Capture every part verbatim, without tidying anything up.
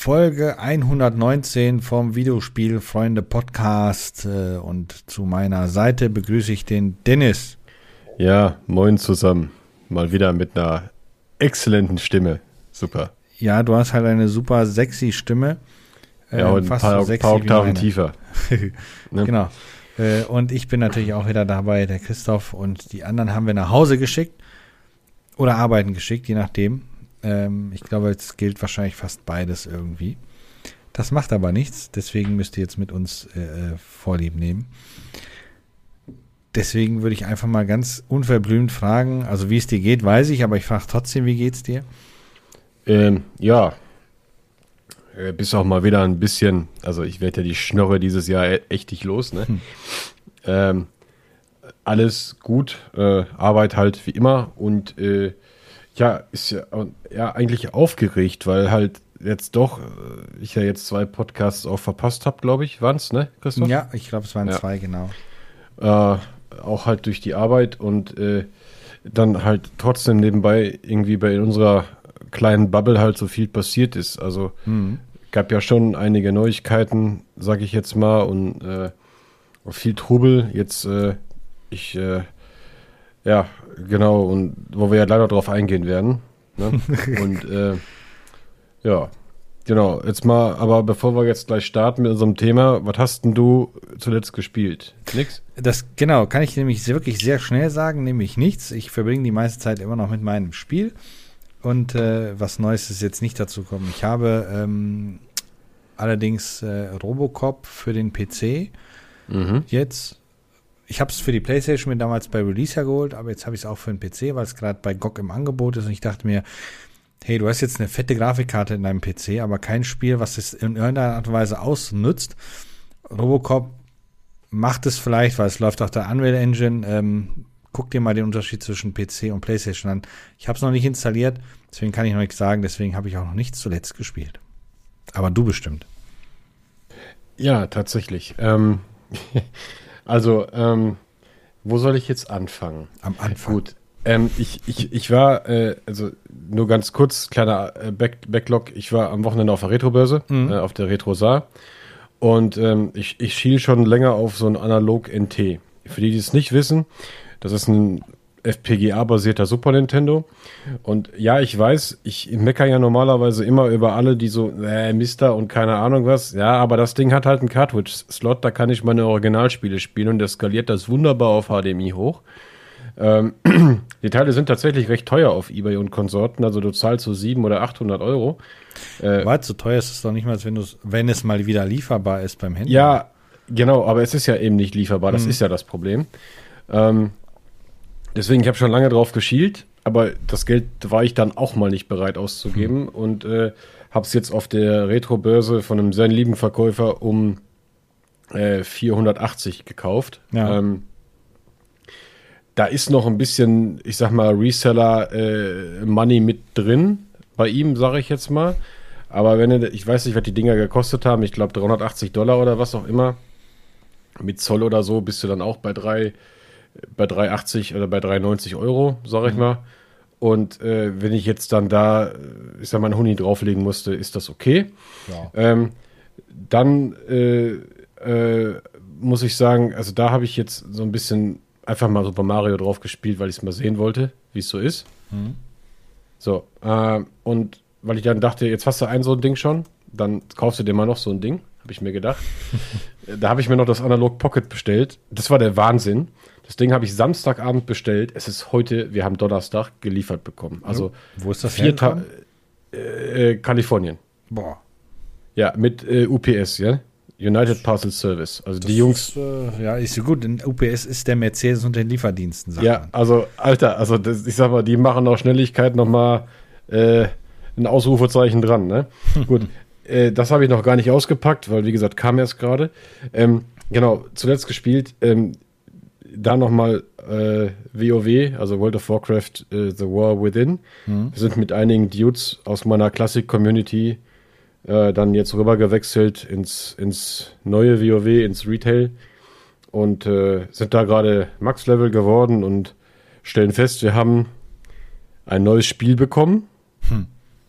Folge hundertneunzehn vom Videospielfreunde Podcast äh, und zu meiner Seite begrüße ich den Dennis. Ja, moin zusammen. Mal wieder mit einer exzellenten Stimme. Super. Ja, du hast halt eine super sexy Stimme. Äh, ja, und fast ein paar, so sexy paar Oktaven wie tiefer. Ne? Genau. Äh, und ich bin natürlich auch wieder dabei, der Christoph, und die anderen haben wir nach Hause geschickt oder arbeiten geschickt, je nachdem. Ähm, ich glaube, es gilt wahrscheinlich fast beides irgendwie. Das macht aber nichts, deswegen müsst ihr jetzt mit uns äh, Vorlieb nehmen. Deswegen würde ich einfach mal ganz unverblümt fragen, also wie es dir geht, weiß ich, aber ich frage trotzdem, wie geht's dir? Ähm, ja, äh, bist auch mal wieder ein bisschen, also ich werde ja die Schnorre dieses Jahr e- echt nicht los, ne? Hm. Ähm, alles gut, äh, Arbeit halt wie immer und äh, ja, ist ja, ja eigentlich aufgeregt, weil halt jetzt doch, ich ja jetzt zwei Podcasts auch verpasst habe, glaube ich, waren es, ne, Christoph? Ja, ich glaube, es waren ja. zwei, genau. Äh, auch halt durch die Arbeit und äh, dann halt trotzdem nebenbei irgendwie bei unserer kleinen Bubble halt so viel passiert ist. Also mhm. gab ja schon einige Neuigkeiten, sag ich jetzt mal, und äh, viel Trubel. Jetzt, äh, ich, äh, ja, genau, und wo wir ja leider drauf eingehen werden. Ne? Und äh, ja, genau, jetzt mal, aber bevor wir jetzt gleich starten mit unserem Thema, was hast denn du zuletzt gespielt? Nix? Das, genau, kann ich nämlich wirklich sehr schnell sagen, nämlich nichts. Ich verbringe die meiste Zeit immer noch mit meinem Spiel und äh, was Neues ist jetzt nicht dazu gekommen. Ich habe ähm, allerdings äh, Robocop für den P C mhm. jetzt. Ich habe es für die PlayStation mir damals bei Release ja geholt, aber jetzt habe ich es auch für den P C, weil es gerade bei G O G im Angebot ist und ich dachte mir, hey, du hast jetzt eine fette Grafikkarte in deinem P C, aber kein Spiel, was es in irgendeiner Art und Weise ausnutzt. Robocop macht es vielleicht, weil es läuft auf der Unreal Engine. Ähm, guck dir mal den Unterschied zwischen P C und PlayStation an. Ich habe es noch nicht installiert, deswegen kann ich noch nichts sagen, deswegen habe ich auch noch nichts zuletzt gespielt. Aber du bestimmt. Ja, tatsächlich. Ähm, also, ähm, wo soll ich jetzt anfangen? Am Anfang. Gut. Ähm, ich, ich, ich war, äh, also nur ganz kurz, kleiner äh, Back, Backlog, ich war am Wochenende auf der Retrobörse, mhm. äh, auf der Retrosaar und ähm, ich, ich schiel schon länger auf so ein Analog-N T. Für die, die es nicht wissen, das ist ein F P G A-basierter Super Nintendo und ja, ich weiß, ich meckere ja normalerweise immer über alle, die so, äh, Mister und keine Ahnung was, ja, aber das Ding hat halt einen Cartridge-Slot, da kann ich meine Originalspiele spielen und der skaliert das wunderbar auf H D M I hoch. Ähm, die Teile sind tatsächlich recht teuer auf eBay und Konsorten, also du zahlst so siebenhundert oder achthundert Euro. Äh, Weit so teuer ist es doch nicht mal, wenn, wenn es mal wieder lieferbar ist beim Händler. Ja, genau, aber es ist ja eben nicht lieferbar, das hm. ist ja das Problem. Ähm, deswegen, ich habe schon lange drauf geschielt, aber das Geld war ich dann auch mal nicht bereit auszugeben hm. und äh, habe es jetzt auf der Retro-Börse von einem sehr lieben Verkäufer um äh, vierhundertachtzig gekauft. Ja. Ähm, Da ist noch ein bisschen, ich sag mal, Reseller-Money äh, mit drin, bei ihm, sage ich jetzt mal. Aber wenn du, ich weiß nicht, was die Dinger gekostet haben, ich glaube dreihundertachtzig Dollar oder was auch immer. Mit Zoll oder so bist du dann auch bei drei, bei drei achtzig oder bei drei neunzig Euro, sage ich mhm. mal. Und äh, wenn ich jetzt dann da, ich sag mal, einen Huni drauflegen musste, ist das okay. Ja. Ähm, dann äh, äh, muss ich sagen, also da habe ich jetzt so ein bisschen einfach mal Super Mario drauf gespielt, weil ich es mal sehen wollte, wie es so ist. Mhm. So, äh, und weil ich dann dachte, jetzt hast du ein so ein Ding schon, dann kaufst du dir mal noch so ein Ding, habe ich mir gedacht. Da habe ich mir noch das Analog Pocket bestellt. Das war der Wahnsinn. Das Ding habe ich Samstagabend bestellt. Es ist heute, wir haben Donnerstag, geliefert bekommen. Also wo ist das vier Ta- äh, äh, Kalifornien. Boah. Ja, mit äh, U P S, ja. United Parcel Service. Also das die Jungs. Ist, äh, ja, ist so gut. Denn U P S ist der Mercedes unter den Lieferdiensten. Sagt ja, man. also, Alter, also das, ich sag mal, die machen auch Schnelligkeit nochmal äh, ein Ausrufezeichen dran, ne? Gut, äh, das habe ich noch gar nicht ausgepackt, weil, wie gesagt, kam erst gerade. Ähm, genau, zuletzt gespielt, ähm, da nochmal äh, WoW, also World of Warcraft, äh, The War Within. Mhm. Wir sind mit einigen Dudes aus meiner Classic-Community Äh, dann jetzt rüber gewechselt ins, ins neue WoW, ins Retail und äh, sind da gerade Max-Level geworden und stellen fest, wir haben ein neues Spiel bekommen, hm.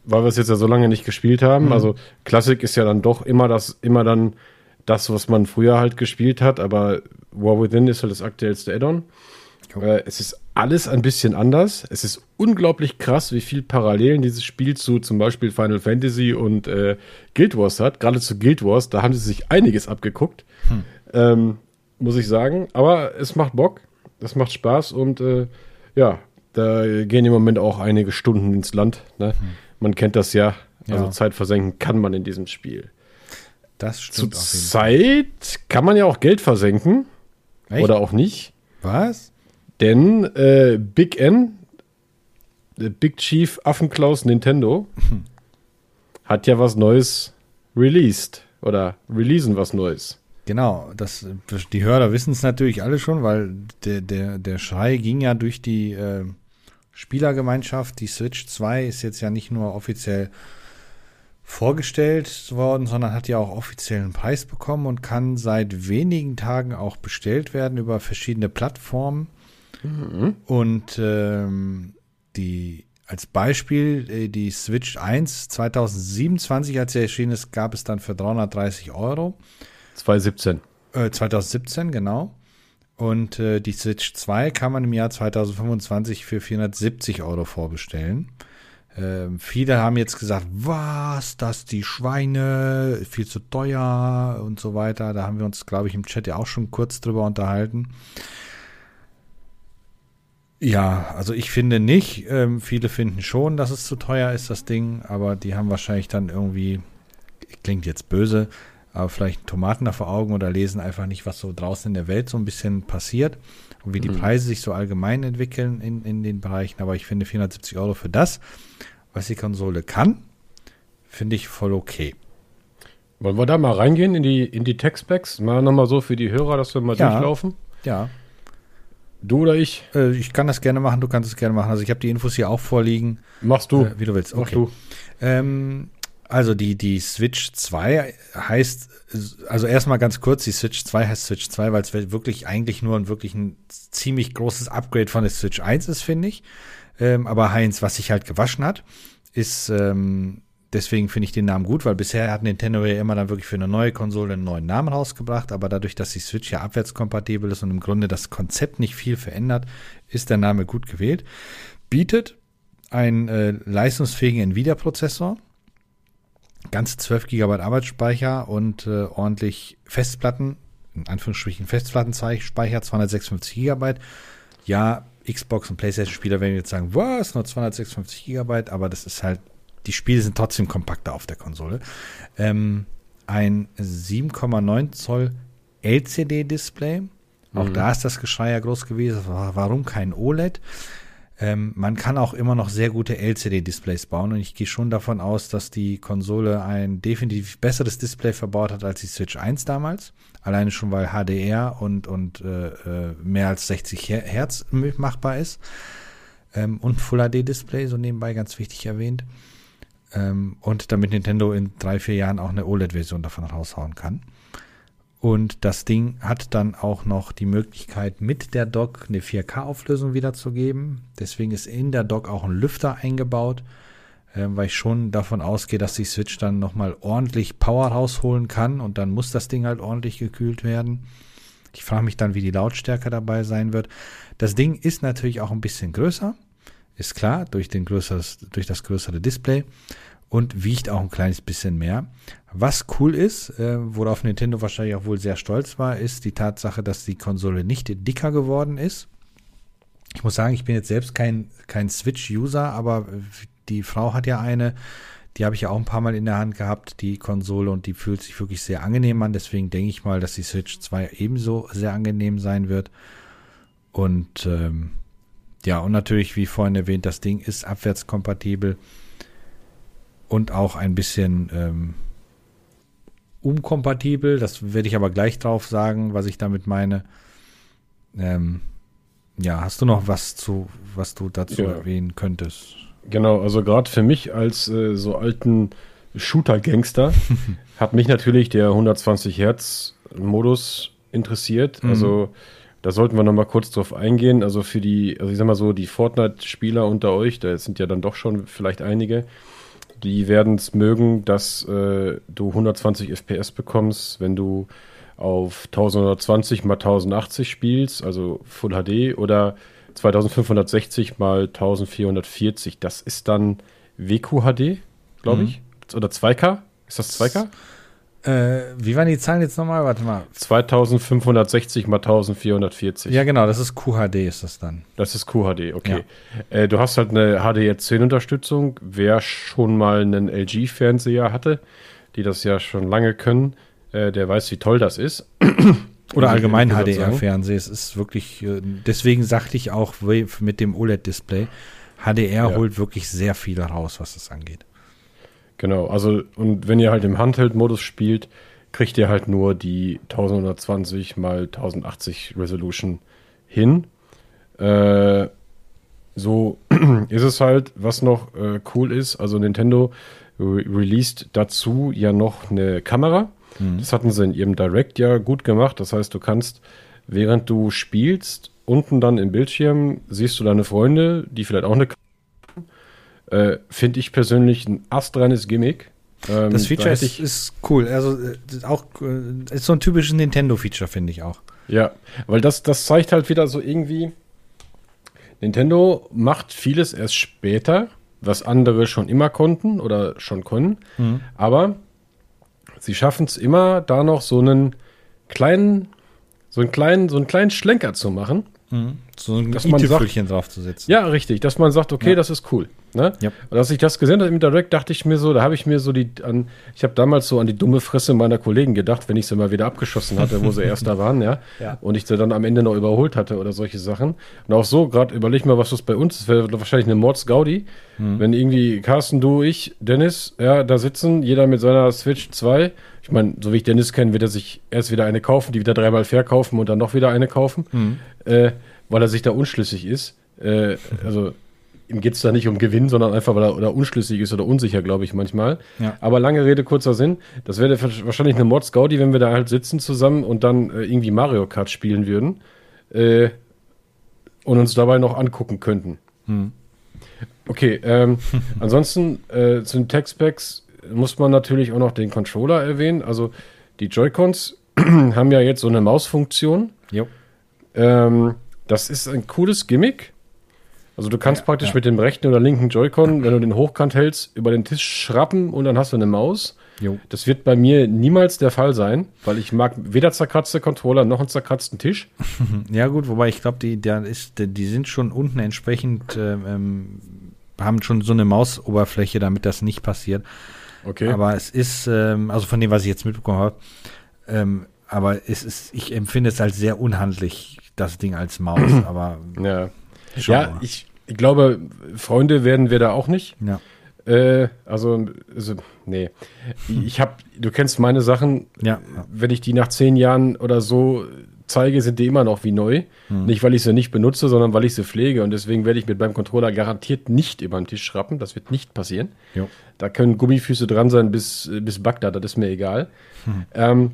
weil wir es jetzt ja so lange nicht gespielt haben. Mhm. Also Classic ist ja dann doch immer das, immer dann das, was man früher halt gespielt hat, aber War Within ist halt das aktuellste Add-on. Äh, es ist alles ein bisschen anders. Es ist unglaublich krass, wie viel Parallelen dieses Spiel zu zum Beispiel Final Fantasy und äh, Guild Wars hat. Gerade zu Guild Wars, da haben sie sich einiges abgeguckt, hm. ähm, muss ich sagen. Aber es macht Bock, es macht Spaß und äh, ja, da gehen im Moment auch einige Stunden ins Land. Ne? Hm. Man kennt das ja. Also ja. Zeit versenken kann man in diesem Spiel. Das stimmt. Zur Zeit kann man ja auch Geld versenken. Echt? Oder auch nicht. Was? Denn äh, Big N, Big Chief Affenklaus Nintendo, hm. hat ja was Neues released. Oder releasen was Neues. Genau, das, die Hörer wissen es natürlich alle schon, weil der, der, der Schrei ging ja durch die äh, Spielergemeinschaft. Die Switch zwei ist jetzt ja nicht nur offiziell vorgestellt worden, sondern hat ja auch offiziellen Preis bekommen und kann seit wenigen Tagen auch bestellt werden über verschiedene Plattformen. Mhm. Und ähm, die als Beispiel äh, die Switch eins zwanzig siebenundzwanzig, als sie erschienen ist, gab es dann für dreihundertdreißig Euro. zwanzig siebzehn. Äh, zwanzig siebzehn, genau. Und äh, die Switch zwei kann man im Jahr zwanzig fünfundzwanzig für vierhundertsiebzig Euro vorbestellen. Ähm, viele haben jetzt gesagt, was, das die Schweine, viel zu teuer und so weiter. Da haben wir uns, glaube ich, im Chat ja auch schon kurz drüber unterhalten. Ja, also ich finde nicht. Ähm, viele finden schon, dass es zu teuer ist, das Ding. Aber die haben wahrscheinlich dann irgendwie, klingt jetzt böse, aber vielleicht Tomaten da vor Augen oder lesen einfach nicht, was so draußen in der Welt so ein bisschen passiert und wie die mhm. Preise sich so allgemein entwickeln in, in den Bereichen. Aber ich finde vierhundertsiebzig Euro für das, was die Konsole kann, finde ich voll okay. Wollen wir da mal reingehen in die, in die Tech-Specs? Mal nochmal so für die Hörer, dass wir mal ja, durchlaufen? Ja. Du oder ich? Äh, ich kann das gerne machen, du kannst es gerne machen. Also ich habe die Infos hier auch vorliegen. Machst du. Äh, wie du willst. Okay. Mach du. Ähm, also die, die Switch zwei heißt, also erstmal ganz kurz, die Switch zwei heißt Switch zwei, weil es wirklich eigentlich nur ein wirklich ein ziemlich großes Upgrade von der Switch eins ist, finde ich. Ähm, aber Heinz, was sich halt gewaschen hat, ist, ähm, deswegen finde ich den Namen gut, weil bisher hat Nintendo ja immer dann wirklich für eine neue Konsole einen neuen Namen rausgebracht, aber dadurch, dass die Switch ja abwärtskompatibel ist und im Grunde das Konzept nicht viel verändert, ist der Name gut gewählt. Bietet einen äh, leistungsfähigen Nvidia-Prozessor, ganze zwölf Gigabyte Arbeitsspeicher und äh, ordentlich Festplatten, in Anführungsstrichen Festplattenspeicher, zweihundertsechsundfünfzig Gigabyte. Ja, Xbox und PlayStation-Spieler werden jetzt sagen, was, nur zweihundertsechsundfünfzig Gigabyte, aber das ist halt, die Spiele sind trotzdem kompakter auf der Konsole. Ähm, ein sieben Komma neun Zoll L C D-Display, auch mhm. da ist das Geschrei ja groß gewesen, warum kein O L E D? Ähm, man kann auch immer noch sehr gute L C D-Displays bauen und ich gehe schon davon aus, dass die Konsole ein definitiv besseres Display verbaut hat als die Switch eins damals. Alleine schon, weil H D R und, und äh, mehr als sechzig Hertz machbar ist. Ähm, und Full H D-Display, so nebenbei ganz wichtig erwähnt. Ähm, und damit Nintendo in drei, vier Jahren auch eine O L E D-Version davon raushauen kann. Und das Ding hat dann auch noch die Möglichkeit, mit der Dock eine vier K-Auflösung wiederzugeben. Deswegen ist in der Dock auch ein Lüfter eingebaut, äh, weil ich schon davon ausgehe, dass die Switch dann nochmal ordentlich Power rausholen kann und dann muss das Ding halt ordentlich gekühlt werden. Ich frage mich dann, wie die Lautstärke dabei sein wird. Das Ding ist natürlich auch ein bisschen größer, ist klar, durch, den größeres, durch das größere Display. Und wiegt auch ein kleines bisschen mehr. Was cool ist, äh, worauf Nintendo wahrscheinlich auch wohl sehr stolz war, ist die Tatsache, dass die Konsole nicht dicker geworden ist. Ich muss sagen, ich bin jetzt selbst kein, kein Switch-User, aber die Frau hat ja eine, die habe ich ja auch ein paar Mal in der Hand gehabt, die Konsole, und die fühlt sich wirklich sehr angenehm an. Deswegen denke ich mal, dass die Switch zwei ebenso sehr angenehm sein wird. Und ähm, ja, und natürlich, wie vorhin erwähnt, das Ding ist abwärtskompatibel. Und auch ein bisschen ähm, unkompatibel. Das werde ich aber gleich drauf sagen, was ich damit meine. Ähm, ja, hast du noch was zu, was du dazu ja. erwähnen könntest? Genau, also gerade für mich als äh, so alten Shooter-Gangster hat mich natürlich der hundertzwanzig Hertz Modus interessiert. Mhm. Also da sollten wir noch mal kurz drauf eingehen. Also für die, also ich sag mal so, die Fortnite-Spieler unter euch, da sind ja dann doch schon vielleicht einige. die werden es mögen, dass äh, du hundertzwanzig F P S bekommst, wenn du auf elfhundertzwanzig mal tausendachtzig spielst, also Full H D, oder zweitausendfünfhundertsechzig mal eintausendvierhundertvierzig. Das ist dann W Q H D, glaube ich. Mhm. Oder zwei K? Ist das zwei K? Äh, wie waren die Zahlen jetzt nochmal? Warte mal. zweitausendfünfhundertsechzig mal eintausendvierhundertvierzig. Ja, genau, das ist Q H D ist das dann. Das ist Q H D, okay. Ja. Äh, du hast halt eine H D R zehn Unterstützung. Wer schon mal einen L G-Fernseher hatte, die das ja schon lange können, äh, der weiß, wie toll das ist. Oder allgemein H D R-Fernseh. Es ist wirklich, äh, deswegen sagte ich auch mit dem O L E D-Display, H D R ja. holt wirklich sehr viel raus, was das angeht. Genau, also und wenn ihr halt im Handheld-Modus spielt, kriegt ihr halt nur die elfhundertzwanzig mal tausendachtzig Resolution hin. Äh, so ist es halt, was noch äh, cool ist, also Nintendo re- released dazu ja noch eine Kamera. Mhm. Das hatten sie in ihrem Direct ja gut gemacht. Das heißt, du kannst, während du spielst, unten dann im Bildschirm siehst du deine Freunde, die vielleicht auch eine Äh, finde ich persönlich ein astreines Gimmick. Ähm, das Feature da ist, ich, ist cool. Also äh, auch äh, ist so ein typisches Nintendo-Feature, finde ich auch. Ja, weil das, das zeigt halt wieder so irgendwie, Nintendo macht vieles erst später, was andere schon immer konnten oder schon können. Mhm. Aber sie schaffen es immer, da noch so einen kleinen, so einen kleinen, so einen kleinen Schlenker zu machen. Mhm. So ein i-Tüpfelchen draufzusetzen. Ja, richtig, dass man sagt, okay, ja. das ist cool. Ne? Ja. Und als ich das gesehen habe im Direct, dachte ich mir so, da habe ich mir so die, an, ich habe damals so an die dumme Fresse meiner Kollegen gedacht, wenn ich sie mal wieder abgeschossen hatte, wo sie erst da waren, ja? ja, und ich sie dann am Ende noch überholt hatte oder solche Sachen. Und auch so, gerade überleg mal, was das bei uns ist, wäre wahrscheinlich eine Mords-Gaudi, mhm. wenn irgendwie Carsten, du, ich, Dennis, ja, da sitzen, jeder mit seiner Switch zwei. Ich meine, so wie ich Dennis kenne, wird er sich erst wieder eine kaufen, die wieder dreimal verkaufen und dann noch wieder eine kaufen, mhm. äh, weil er sich da unschlüssig ist. Äh, also ihm geht es da nicht um Gewinn, sondern einfach, weil er oder unschlüssig ist oder unsicher, glaube ich, manchmal. Ja. Aber lange Rede, kurzer Sinn. Das wäre wahrscheinlich eine Mods-Gaudi, wenn wir da halt sitzen zusammen und dann äh, irgendwie Mario Kart spielen würden äh, und uns dabei noch angucken könnten. Hm. Okay, ähm, ansonsten äh, zu den Tech-Specs muss man natürlich auch noch den Controller erwähnen. Also die Joy-Cons haben ja jetzt so eine Mausfunktion. Jo. Ähm, das ist ein cooles Gimmick. Also du kannst ja, praktisch ja. mit dem rechten oder linken Joy-Con, wenn du den hochkant hältst, über den Tisch schrappen und dann hast du eine Maus. Jo. Das wird bei mir niemals der Fall sein, weil ich mag weder zerkratzte Controller noch einen zerkratzten Tisch. Ja gut, wobei ich glaube, die, der ist, die sind schon unten entsprechend, ähm, haben schon so eine Mausoberfläche, damit das nicht passiert. Okay. Aber es ist, ähm, also von dem, was ich jetzt mitbekommen habe, ähm, aber es ist, ich empfinde es als sehr unhandlich, das Ding als Maus, aber ja. Ja, ich, ich glaube, Freunde werden wir da auch nicht. Ja. Äh, also, also, nee. Ich habe, du kennst meine Sachen, ja. wenn ich die nach zehn Jahren oder so zeige, sind die immer noch wie neu. Hm. Nicht, weil ich sie nicht benutze, sondern weil ich sie pflege. Und deswegen werde ich mit meinem Controller garantiert nicht über den Tisch schrappen. Das wird nicht passieren. Jo. Da können Gummifüße dran sein bis, bis Bagdad, das ist mir egal. Hm. Ähm,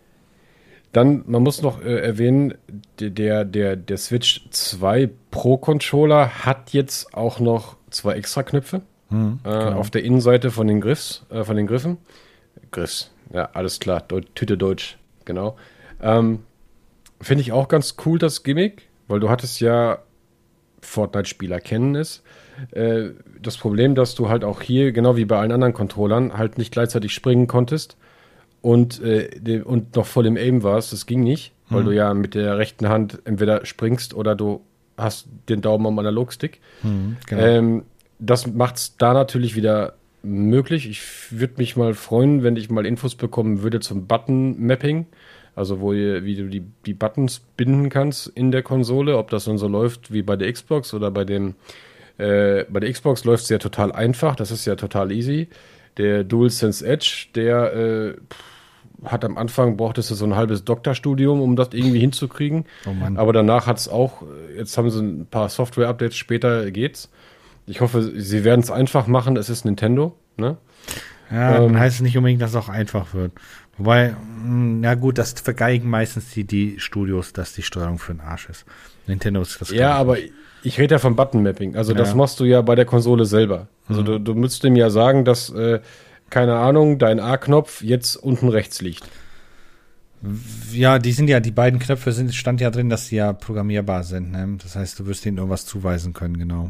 Dann, man muss noch äh, erwähnen, der, der, der Switch zwei Pro Controller hat jetzt auch noch zwei extra Knöpfe hm, äh, auf der Innenseite von den Griffs, äh, von den Griffen. Griffs, ja, alles klar, Deu- Tüte Deutsch, genau. Ähm, Finde ich auch ganz cool, das Gimmick, weil du hattest ja, Fortnite-Spieler kennen es, äh, das Problem, dass du halt auch hier, genau wie bei allen anderen Controllern, halt nicht gleichzeitig springen konntest. Und, äh, de, und noch voll im Aim warst, das ging nicht, weil hm. du ja mit der rechten Hand entweder springst oder du hast den Daumen am Analogstick. Hm, genau. ähm, das macht es da natürlich wieder möglich. Ich würde mich mal freuen, wenn ich mal Infos bekommen würde zum Button-Mapping, also wo ihr, wie du die, die Buttons binden kannst in der Konsole, ob das dann so läuft wie bei der Xbox oder bei dem äh, bei der Xbox läuft es ja total einfach, das ist ja total easy. Der DualSense Edge, der äh, hat am Anfang, brauchtest du so ein halbes Doktorstudium, um das irgendwie hinzukriegen. Oh Mann. Aber danach hat es auch, jetzt haben sie ein paar Software-Updates, später geht's. Ich hoffe, sie werden es einfach machen, es ist Nintendo. Ne? Ja, ähm, dann heißt es nicht unbedingt, dass es auch einfach wird. Wobei, mh, ja gut, das vergeigen meistens die, die Studios, dass die Steuerung für den Arsch ist. Nintendo ist das. Ja, aber ich rede ja vom Button-Mapping. Also das Ja. machst du ja bei der Konsole selber. Also Mhm. du, du müsstest ihm ja sagen, dass, äh, keine Ahnung, dein A-Knopf jetzt unten rechts liegt. Ja, die sind ja, die beiden Knöpfe sind, stand ja drin, dass die ja programmierbar sind. Ne? Das heißt, du wirst ihnen irgendwas zuweisen können, genau.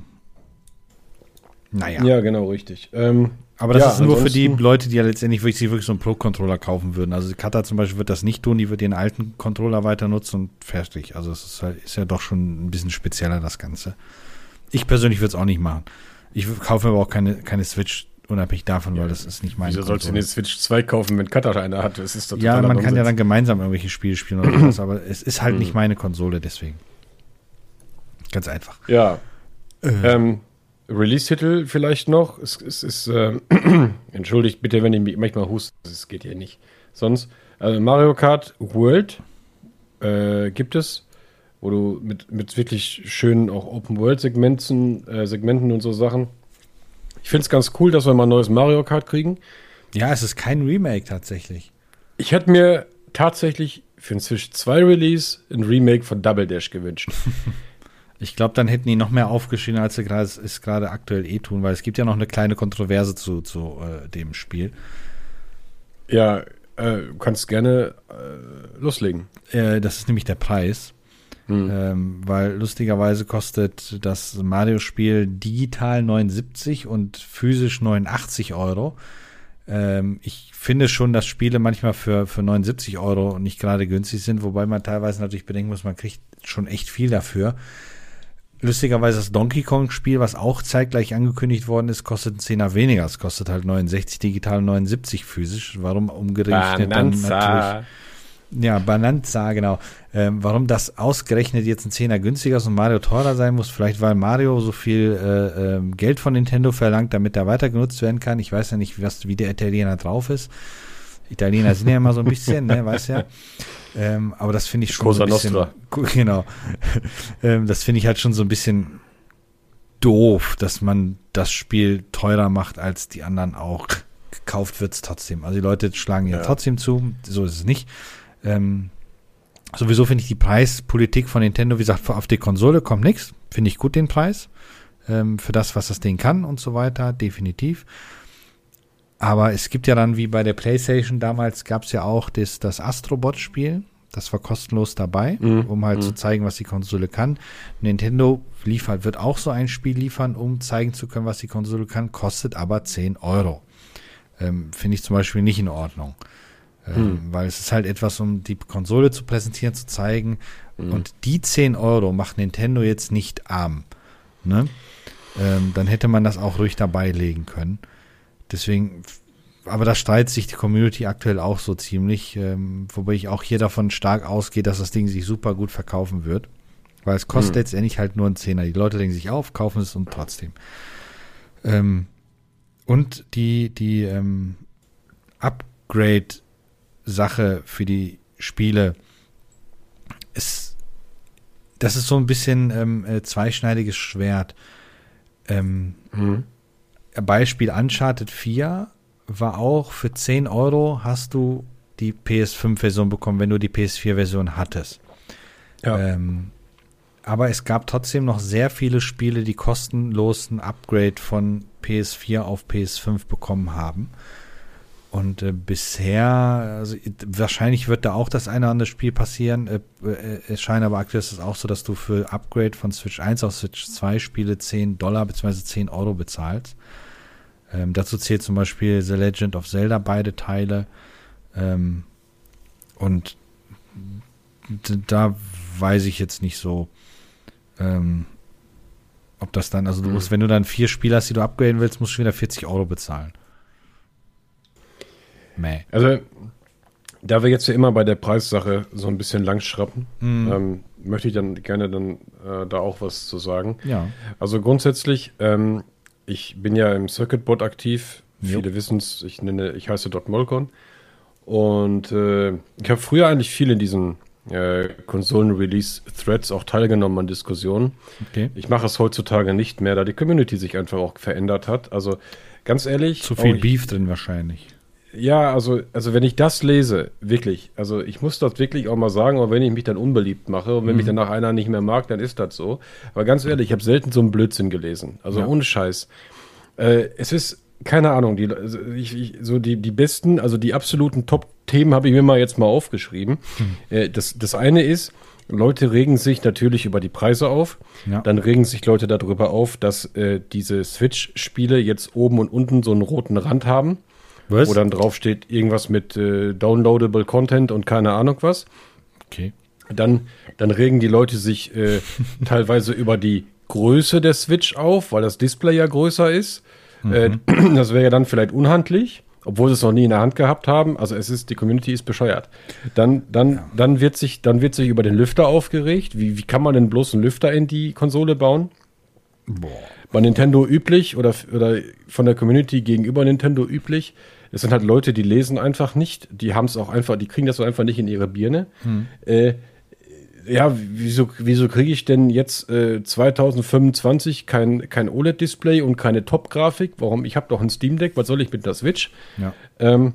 Naja. Ja, genau, richtig. Ähm, Aber das ja, ist nur für die ansonsten- Leute, die ja letztendlich wirklich, sich wirklich so einen Pro-Controller kaufen würden. Also Kata zum Beispiel wird das nicht tun, die wird den alten Controller weiter nutzen und fertig. Also es ist, halt, ist ja doch schon ein bisschen spezieller, das Ganze. Ich persönlich würde es auch nicht machen. Ich kaufe mir aber auch keine, keine Switch, unabhängig davon, weil das ist nicht meine Wieso sollst du Konsole. eine Switch zwei kaufen, wenn Katar eine hat? Das ist doch Ja, totaler man kann ja Nonsens. dann gemeinsam irgendwelche Spiele spielen oder sowas, aber es ist halt nicht meine Konsole, deswegen. Ganz einfach. Ja. Ähm, Release-Titel vielleicht noch. Es, es ist, ähm, entschuldigt bitte, wenn ich mich manchmal huste, es geht hier nicht. Sonst, also Mario Kart World äh, gibt es, wo du mit, mit wirklich schönen auch Open-World-Segmenten äh, Segmenten und so Sachen. Ich finde es ganz cool, dass wir mal ein neues Mario Kart kriegen. Ja, es ist kein Remake tatsächlich. Ich hätte mir tatsächlich für den Switch zwei Release ein Remake von Double Dash gewünscht. Ich glaube, dann hätten die noch mehr aufgeschrien, als sie gerade es gerade aktuell eh tun, weil es gibt ja noch eine kleine Kontroverse zu, zu äh, dem Spiel. Ja, äh, du kannst gerne äh, loslegen. Äh, das ist nämlich der Preis. Hm. Ähm, weil lustigerweise kostet das Mario-Spiel digital neunundsiebzig und physisch neunundachtzig Euro. Ähm, ich finde schon, dass Spiele manchmal für, für neunundsiebzig Euro nicht gerade günstig sind, wobei man teilweise natürlich bedenken muss, man kriegt schon echt viel dafür. Lustigerweise das Donkey Kong-Spiel, was auch zeitgleich angekündigt worden ist, kostet einen Zehner weniger. Es kostet halt neunundsechzig digital und neunundsiebzig physisch. Warum umgerechnet dann natürlich... Ja, Bananza, genau. Ähm, warum das ausgerechnet jetzt ein Zehner günstiger ist und Mario teurer sein muss, vielleicht weil Mario so viel äh, ähm, Geld von Nintendo verlangt, damit er weiter genutzt werden kann. Ich weiß ja nicht, was, wie der Italiener drauf ist. Italiener sind ja immer so ein bisschen, ne, weiß ja. Ähm, aber das finde ich schon Cosa so ein bisschen, Nostra. genau. ähm, das finde ich halt schon so ein bisschen doof, dass man das Spiel teurer macht als die anderen auch. Gekauft wird es trotzdem. Also die Leute schlagen ja, Ja. trotzdem zu, so ist es nicht. Ähm, sowieso finde ich die Preispolitik von Nintendo, wie gesagt, auf die Konsole kommt nichts. Finde ich gut den Preis. Ähm, für das, was das Ding kann und so weiter, definitiv. Aber es gibt ja dann, wie bei der PlayStation damals, gab es ja auch das, das Astrobot-Spiel. Das war kostenlos dabei, Mhm. um halt Mhm. zu zeigen, was die Konsole kann. Nintendo liefert, wird auch so ein Spiel liefern, um zeigen zu können, was die Konsole kann, kostet aber zehn Euro. Ähm, finde ich zum Beispiel nicht in Ordnung. Ähm, Hm. Weil es ist halt etwas, um die Konsole zu präsentieren, zu zeigen. Hm. Und die zehn Euro macht Nintendo jetzt nicht arm. Ne? Ähm, dann hätte man das auch ruhig dabei legen können. Deswegen, aber da streitet sich die Community aktuell auch so ziemlich, ähm, wobei ich auch hier davon stark ausgehe, dass das Ding sich super gut verkaufen wird. Weil es kostet Hm. letztendlich halt nur ein Zehner. Die Leute denken sich auf, kaufen es und trotzdem. Ähm, und die, die ähm, Upgrade-Sache für die Spiele ist, das ist so ein bisschen ähm, äh, zweischneidiges Schwert. Ähm, Mhm. Beispiel Uncharted vier war auch für zehn Euro hast du die P S fünf Version bekommen, wenn du die P S vier Version hattest. Ja. Ähm, aber es gab trotzdem noch sehr viele Spiele, die kostenlos ein Upgrade von P S vier auf P S fünf bekommen haben. Und äh, bisher, also wahrscheinlich wird da auch das eine oder andere Spiel passieren. Äh, äh, es scheint aber aktuell ist es auch so, dass du für Upgrade von Switch eins auf Switch zwei Spiele zehn Dollar bzw. zehn Euro bezahlst. Ähm, dazu zählt zum Beispiel The Legend of Zelda, beide Teile. Ähm, und d- da weiß ich jetzt nicht so, ähm, ob das dann, also du musst, wenn du dann vier Spiele hast, die du upgraden willst, musst du wieder vierzig Euro bezahlen. Mäh. Also, da wir jetzt ja immer bei der Preissache so ein bisschen langschrappen, Mhm. ähm, möchte ich dann gerne dann äh, da auch was zu sagen. Ja. Also grundsätzlich, ähm, ich bin ja im Circuitboard aktiv. Jo. Viele wissen es, ich nenne, ich heiße dort Molcon. Und äh, ich habe früher eigentlich viel in diesen äh, Konsolen-Release-Threads auch teilgenommen an Diskussionen. Okay. Ich mache es heutzutage nicht mehr, da die Community sich einfach auch verändert hat. Also ganz ehrlich. Zu viel auch ich- Beef drin wahrscheinlich. Ja, also, also wenn ich das lese, wirklich, also ich muss das wirklich auch mal sagen, auch wenn ich mich dann unbeliebt mache und wenn mhm. mich danach einer nicht mehr mag, dann ist das so. Aber ganz ehrlich, ich habe selten so einen Blödsinn gelesen. Also ja. ohne Scheiß. Äh, es ist, keine Ahnung, die, also ich, ich, so die, die besten, also die absoluten Top-Themen habe ich mir mal jetzt mal aufgeschrieben. Mhm. Äh, das, das eine ist, Leute regen sich natürlich über die Preise auf. Ja. Dann regen sich Leute darüber auf, dass äh, diese Switch-Spiele jetzt oben und unten so einen roten Rand haben. Was? Wo dann drauf steht irgendwas mit äh, downloadable Content und keine Ahnung was. Okay. Dann, dann regen die Leute sich äh, teilweise über die Größe der Switch auf, weil das Display ja größer ist. Mhm. Äh, das wäre ja dann vielleicht unhandlich, obwohl sie es noch nie in der Hand gehabt haben. Also es ist, die Community ist bescheuert. Dann, dann, ja. dann wird sich, dann wird sich über den Lüfter aufgeregt. Wie, wie kann man denn bloß einen Lüfter in die Konsole bauen? Boah. Bei Nintendo üblich oder, oder von der Community gegenüber Nintendo üblich. Es sind halt Leute, die lesen einfach nicht. Die haben es auch einfach, die kriegen das so einfach nicht in ihre Birne. Hm. Äh, ja, wieso, wieso kriege ich denn jetzt äh, zwanzig fünfundzwanzig kein, kein O L E D-Display und keine Top-Grafik? Warum? Ich habe doch ein Steam Deck. Was soll ich mit der Switch? Ja. Ähm,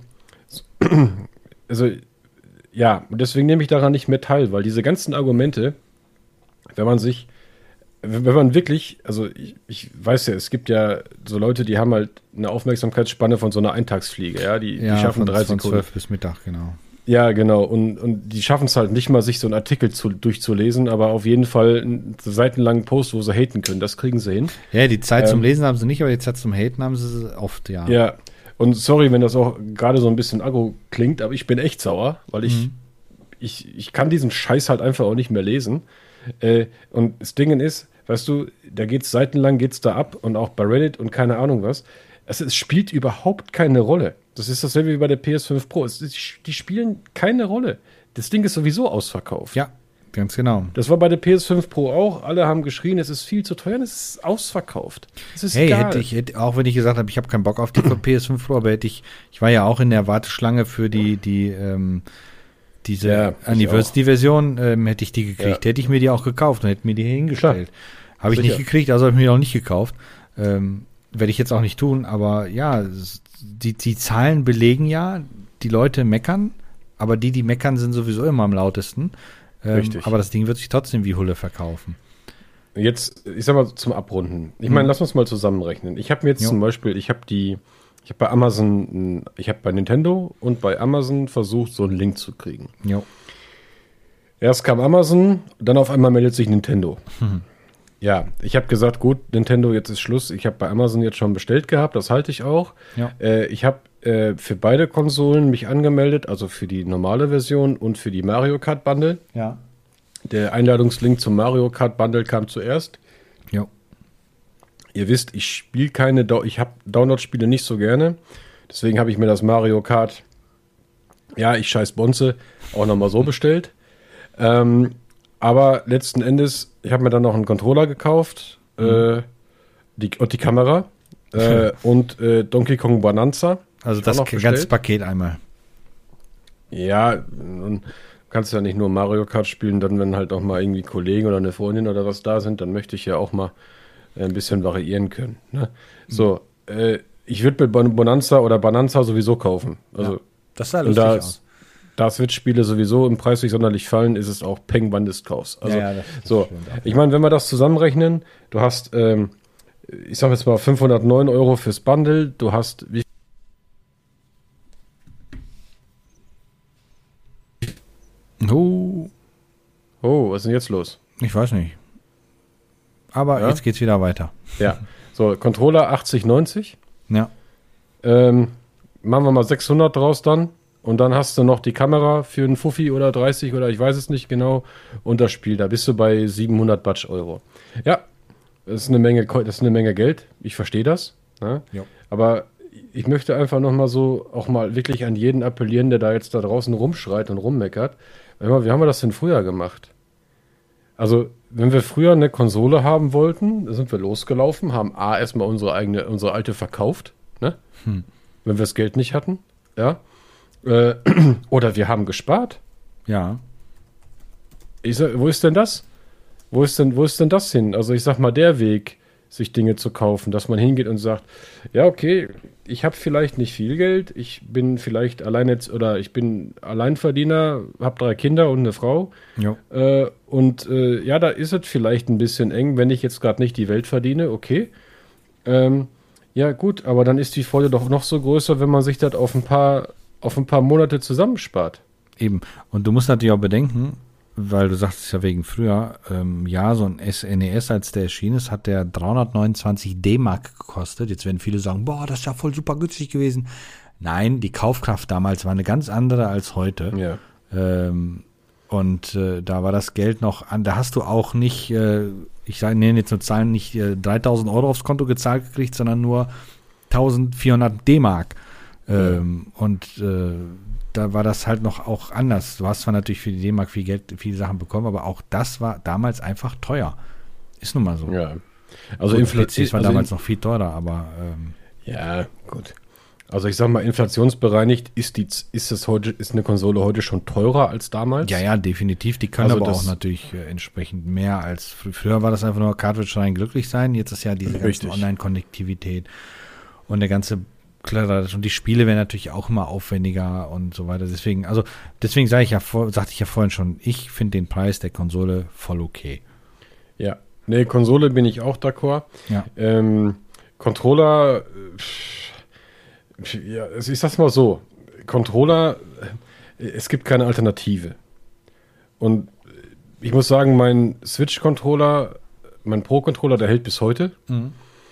also, ja, und deswegen nehme ich daran nicht mehr teil, weil diese ganzen Argumente, wenn man sich Wenn man wirklich, also ich, ich weiß ja, es gibt ja so Leute, die haben halt eine Aufmerksamkeitsspanne von so einer Eintagsfliege, ja, die, ja, die schaffen von, drei von Sekunden. zwölf bis Mittag, genau. Ja, genau, und, und die schaffen es halt nicht mal, sich so einen Artikel zu, durchzulesen, aber auf jeden Fall einen seitenlangen Post, wo sie haten können, das kriegen sie hin. Ja, die Zeit ähm, zum Lesen haben sie nicht, aber die Zeit zum Haten haben sie oft, ja. Ja, und sorry, wenn das auch gerade so ein bisschen aggro klingt, aber ich bin echt sauer, weil ich, mhm. ich, ich kann diesen Scheiß halt einfach auch nicht mehr lesen. Äh, und das Ding ist, weißt du, da geht's seitenlang geht's da ab und auch bei Reddit und keine Ahnung was. Also es spielt überhaupt keine Rolle. Das ist dasselbe wie bei der P S fünf Pro. Es, die spielen keine Rolle. Das Ding ist sowieso ausverkauft. Ja, ganz genau. Das war bei der P S fünf Pro auch. Alle haben geschrien, es ist viel zu teuer und es ist ausverkauft. Es ist hey, egal. hätte ich, hätte, auch wenn ich gesagt habe, ich habe keinen Bock auf die P S fünf Pro, aber hätte ich, ich war ja auch in der Warteschlange für die, die, ähm, diese ja, Anniversary-Version, ähm, hätte ich die gekriegt. Ja. Hätte ich mir die auch gekauft und hätte mir die hier hingestellt. Habe ich Sicher. nicht gekriegt, also habe ich mir auch nicht gekauft. Ähm, werde ich jetzt auch nicht tun, aber ja, die, die Zahlen belegen ja, die Leute meckern, aber die, die meckern, sind sowieso immer am lautesten. Ähm, Richtig. Aber das Ding wird sich trotzdem wie Hulle verkaufen. Jetzt, ich sag mal zum Abrunden. Ich meine, hm. lass uns mal zusammenrechnen. Ich habe mir jetzt jo. zum Beispiel, ich habe die, ich habe bei Amazon, ich habe bei Nintendo und bei Amazon versucht, so einen Link zu kriegen. Jo. Erst kam Amazon, dann auf einmal meldet sich Nintendo. Hm. Ja, ich habe gesagt, gut, Nintendo, jetzt ist Schluss. Ich habe bei Amazon jetzt schon bestellt gehabt, das halte ich auch. Ja. Äh, ich habe äh, für beide Konsolen mich angemeldet, also für die normale Version und für die Mario Kart Bundle. Ja. Der Einladungslink zum Mario Kart Bundle kam zuerst. Ja. Ihr wisst, ich spiele keine, Do- ich habe Download-Spiele nicht so gerne. Deswegen habe ich mir das Mario Kart, ja, ich scheiß Bonze, auch nochmal so bestellt. Ähm, aber letzten Endes, ich habe mir dann noch einen Controller gekauft, mhm. äh, die, und die Kamera äh, und äh, Donkey Kong Bonanza. Also das ganze Paket einmal. Ja, nun kannst du ja nicht nur Mario Kart spielen, dann wenn halt auch mal irgendwie Kollegen oder eine Freundin oder was da sind, dann möchte ich ja auch mal ein bisschen variieren können. Ne? So, äh, ich würde mit Bonanza oder Bonanza sowieso kaufen. Also, ja, das sah lustig aus. Da Switch-Spiele sowieso im Preis nicht sonderlich fallen, ist es auch Peng, wann des Kaufs. Also, ja, ja, das, das so, ich meine, wenn wir das zusammenrechnen, du hast, ähm, ich sag jetzt mal fünfhundertneun Euro fürs Bundle, du hast, wie Oh. Oh, was ist denn jetzt los? Ich weiß nicht. Aber ja? Jetzt geht's wieder weiter. Ja, so, Controller achtzig, neunzig. Ja. Ähm, machen wir mal sechshundert draus dann. Und dann hast du noch die Kamera für einen Fuffi oder dreißig oder ich weiß es nicht genau. Und das Spiel, da bist du bei siebenhundert Batsch Euro. Ja, das ist eine Menge, das ist eine Menge Geld. Ich verstehe das. Ne? Ja. Aber ich möchte einfach noch mal so auch mal wirklich an jeden appellieren, der da jetzt da draußen rumschreit und rummeckert. Wie haben wir das denn früher gemacht? Also, wenn wir früher eine Konsole haben wollten, sind wir losgelaufen, haben A, erstmal unsere eigene, unsere alte verkauft, ne? Hm. Wenn wir das Geld nicht hatten, ja. Äh, oder wir haben gespart. Ja. Ich sag, wo ist denn das? Wo ist denn, wo ist denn das hin? Also ich sag mal, der Weg, sich Dinge zu kaufen, dass man hingeht und sagt, ja, okay, ich habe vielleicht nicht viel Geld, ich bin vielleicht allein jetzt oder ich bin Alleinverdiener, habe drei Kinder und eine Frau. Ja. Äh, und äh, ja, da ist es vielleicht ein bisschen eng, wenn ich jetzt gerade nicht die Welt verdiene, okay. Ähm, ja, gut, aber dann ist die Freude doch noch so größer, wenn man sich das auf ein paar, auf ein paar Monate zusammenspart. Eben. Und du musst natürlich auch bedenken, weil du sagtest ja wegen früher, ähm, ja, so ein S N E S, als der erschienen ist, hat der dreihundertneunundzwanzig D-Mark gekostet. Jetzt werden viele sagen, boah, das ist ja voll super günstig gewesen. Nein, die Kaufkraft damals war eine ganz andere als heute. Ja. Ähm, und äh, da war das Geld noch an, da hast du auch nicht, äh, ich sage, nenne jetzt nur Zahlen, nicht äh, dreitausend Euro aufs Konto gezahlt gekriegt, sondern nur eintausendvierhundert D-Mark. Ähm, ja. Und äh, da war das halt noch auch anders. Du hast zwar natürlich für die D-Mark viel Geld, viele Sachen bekommen, aber auch das war damals einfach teuer. Ist nun mal so. Ja. Also Inflation war also damals noch viel teurer, aber ähm, ja, gut. Also ich sag mal, inflationsbereinigt ist die ist es heute, ist eine Konsole heute schon teurer als damals. ja, ja, definitiv. Die können Also aber das- auch natürlich äh, entsprechend mehr als fr- früher war das einfach nur Cartridge rein glücklich sein. Jetzt ist ja diese ganze Richtig. Online-Konnektivität und der ganze Kladderadatsch und die Spiele werden natürlich auch immer aufwendiger und so weiter. Deswegen, also deswegen sage ich ja, vor, sagte ich ja vorhin schon, ich finde den Preis der Konsole voll okay. Ja. Nee, Konsole bin ich auch d'accord. Ja. Ähm, Controller, äh, pff, ja, also ich sag's mal so, Controller, äh, es gibt keine Alternative. Und ich muss sagen, mein Switch-Controller, mein Pro-Controller, der hält bis heute. Mhm.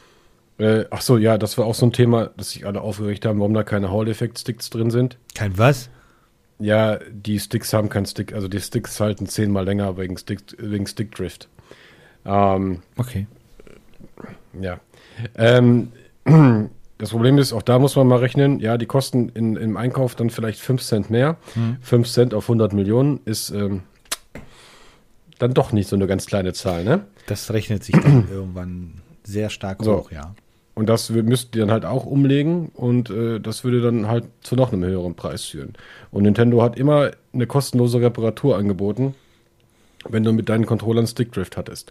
Äh, ach so, ja, das war auch so ein Thema, das sich alle aufgeregt haben, warum da keine Hall-Effekt-Sticks drin sind. Kein was? Ja, die Sticks haben keinen Stick, also die Sticks halten zehnmal länger wegen Stick, wegen Stickdrift. Ähm, Okay. ja. Ähm, das Problem ist, auch da muss man mal rechnen, ja, die kosten in, im Einkauf dann vielleicht fünf Cent mehr. Mhm. fünf Cent auf hundert Millionen ist ähm, dann doch nicht so eine ganz kleine Zahl, ne? Das rechnet sich dann irgendwann sehr stark So. hoch, ja. Und das wü- müsst ihr dann halt auch umlegen und äh, das würde dann halt zu noch einem höheren Preis führen. Und Nintendo hat immer eine kostenlose Reparatur angeboten, wenn du mit deinen Controllern Stickdrift hattest.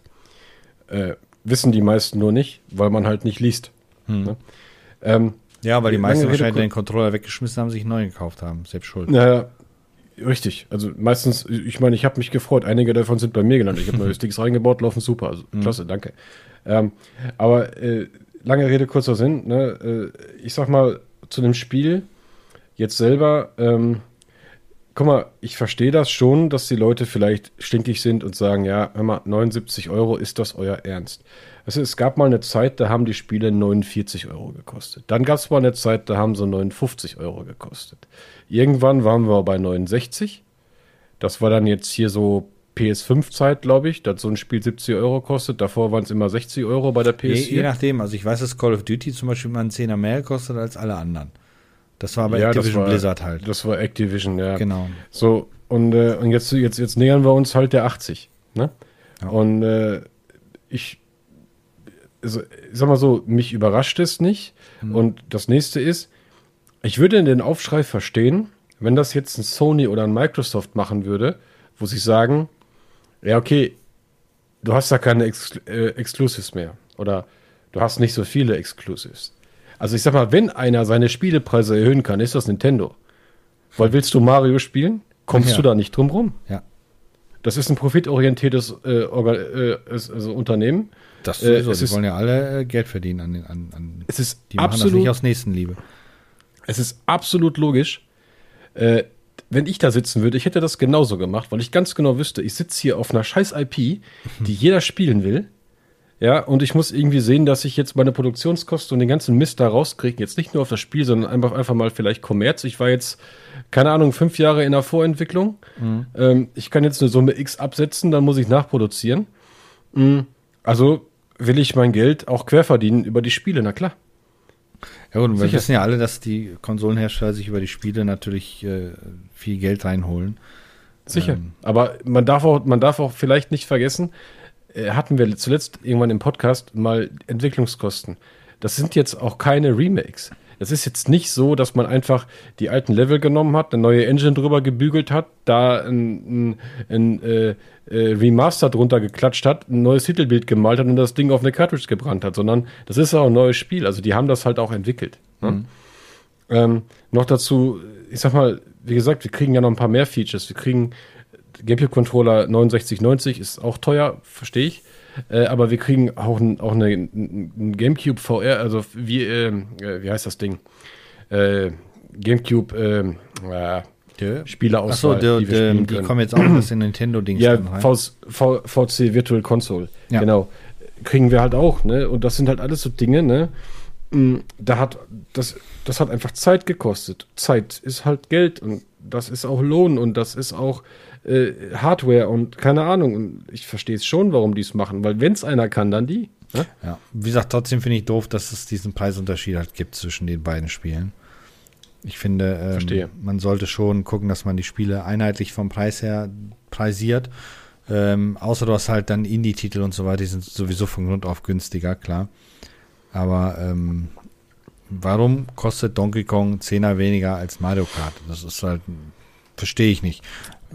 Äh, wissen die meisten nur nicht, weil man halt nicht liest. Hm. Ne? Ähm, Ja, weil die Lange meisten Rede, wahrscheinlich kur- den Controller weggeschmissen haben, sich einen neuen gekauft haben. Selbst schuld. naja, richtig. Also meistens, ich meine, ich habe mich gefreut. Einige davon sind bei mir gelandet. Ich habe neue Sticks reingebaut, laufen super. Also, klasse, danke. Ähm, aber äh, lange Rede, kurzer Sinn. Ne? Äh, ich sag mal, zu dem Spiel jetzt selber, ähm, guck mal, ich verstehe das schon, dass die Leute vielleicht stinkig sind und sagen, ja, hör mal, neunundsiebzig Euro, ist das euer Ernst? Also es gab mal eine Zeit, da haben die Spiele neunundvierzig Euro gekostet. Dann gab es mal eine Zeit, da haben sie neunundfünfzig Euro gekostet. Irgendwann waren wir bei neunundsechzig. Das war dann jetzt hier so P S fünf Zeit, glaube ich, dass so ein Spiel siebzig Euro kostet. Davor waren es immer sechzig Euro bei der P S Je, vier. je nachdem, also ich weiß, dass Call of Duty zum Beispiel mal einen Zehner mehr gekostet als alle anderen. Das war bei Ja, das Activision war- Blizzard halt. Das war Activision, ja. Genau. So, und, äh, und jetzt, jetzt, jetzt nähern wir uns halt der achtzig. Ne? Ja. Und äh, ich, also, ich sag mal so, mich überrascht es nicht. Mhm. Und das nächste ist, ich würde den Aufschrei verstehen, wenn das jetzt ein Sony oder ein Microsoft machen würde, wo sie sagen, ja, okay, du hast da keine Ex äh, Exclusives mehr. Oder du hast nicht so viele Exclusives. Also ich sag mal, wenn einer seine Spielepreise erhöhen kann, ist das Nintendo. Weil willst du Mario spielen, kommst Ja. du da nicht drum rum. Ja. Das ist ein profitorientiertes äh, Orga äh, also Unternehmen. Das Äh, sowieso. es Die ist- wollen ja alle äh, Geld verdienen an den, an, an Es ist die machen das absolut, nicht aus Nächstenliebe. es ist absolut logisch. Äh, wenn ich da sitzen würde, ich hätte das genauso gemacht, weil ich ganz genau wüsste, ich sitze hier auf einer scheiß I P, die jeder spielen will. Ja, und ich muss irgendwie sehen, dass ich jetzt meine Produktionskosten und den ganzen Mist da rauskriege. Jetzt nicht nur auf das Spiel, sondern einfach, einfach mal vielleicht Kommerz. Ich war jetzt, keine Ahnung, fünf Jahre in der Vorentwicklung. Mhm. Ähm, ich kann jetzt eine Summe X absetzen, dann muss ich nachproduzieren. Mm, Also will ich mein Geld auch quer verdienen über die Spiele, na klar. Ja gut, und wir Sicher. wissen ja alle, dass die Konsolenhersteller sich über die Spiele natürlich äh, viel Geld reinholen. Sicher. Ähm. Aber man darf auch, man darf auch vielleicht nicht vergessen, äh, hatten wir zuletzt irgendwann im Podcast mal Entwicklungskosten. Das sind jetzt auch keine Remakes. Es ist jetzt nicht so, dass man einfach die alten Level genommen hat, eine neue Engine drüber gebügelt hat, da ein, ein, ein äh, äh, Remaster drunter geklatscht hat, ein neues Titelbild gemalt hat und das Ding auf eine Cartridge gebrannt hat, sondern das ist auch ein neues Spiel. Also die haben das halt auch entwickelt. Ne? Mhm. Ähm, noch dazu, ich sag mal, wie gesagt, wir kriegen ja noch ein paar mehr Features. Wir kriegen GameCube-Controller neunundsechzig neunzig, ist auch teuer, verstehe ich. Äh, aber wir kriegen auch, ein, auch eine, ein GameCube V R, also wie, äh, wie heißt das Ding? Äh, GameCube äh, äh, Spielerauswahl, Achso, die, die, wir die, die kommen jetzt auch in das Nintendo-Ding. Ja, v, v, V C Virtual Console, ja. Genau. Kriegen wir halt auch, ne? Und das sind halt alles so Dinge, ne? Da hat, das, das hat einfach Zeit gekostet. Zeit ist halt Geld und das ist auch Lohn und das ist auch Hardware und keine Ahnung. Und ich verstehe es schon, warum die es machen, weil wenn es einer kann, dann die. Ne? Ja, wie gesagt, trotzdem finde ich doof, dass es diesen Preisunterschied halt gibt zwischen den beiden Spielen. Ich finde, ähm, man sollte schon gucken, dass man die Spiele einheitlich vom Preis her preisiert. Ähm, außer du hast halt dann Indie-Titel und so weiter, die sind sowieso von Grund auf günstiger, klar. Aber ähm, warum kostet Donkey Kong Zehner weniger als Mario Kart? Das ist halt, verstehe ich nicht.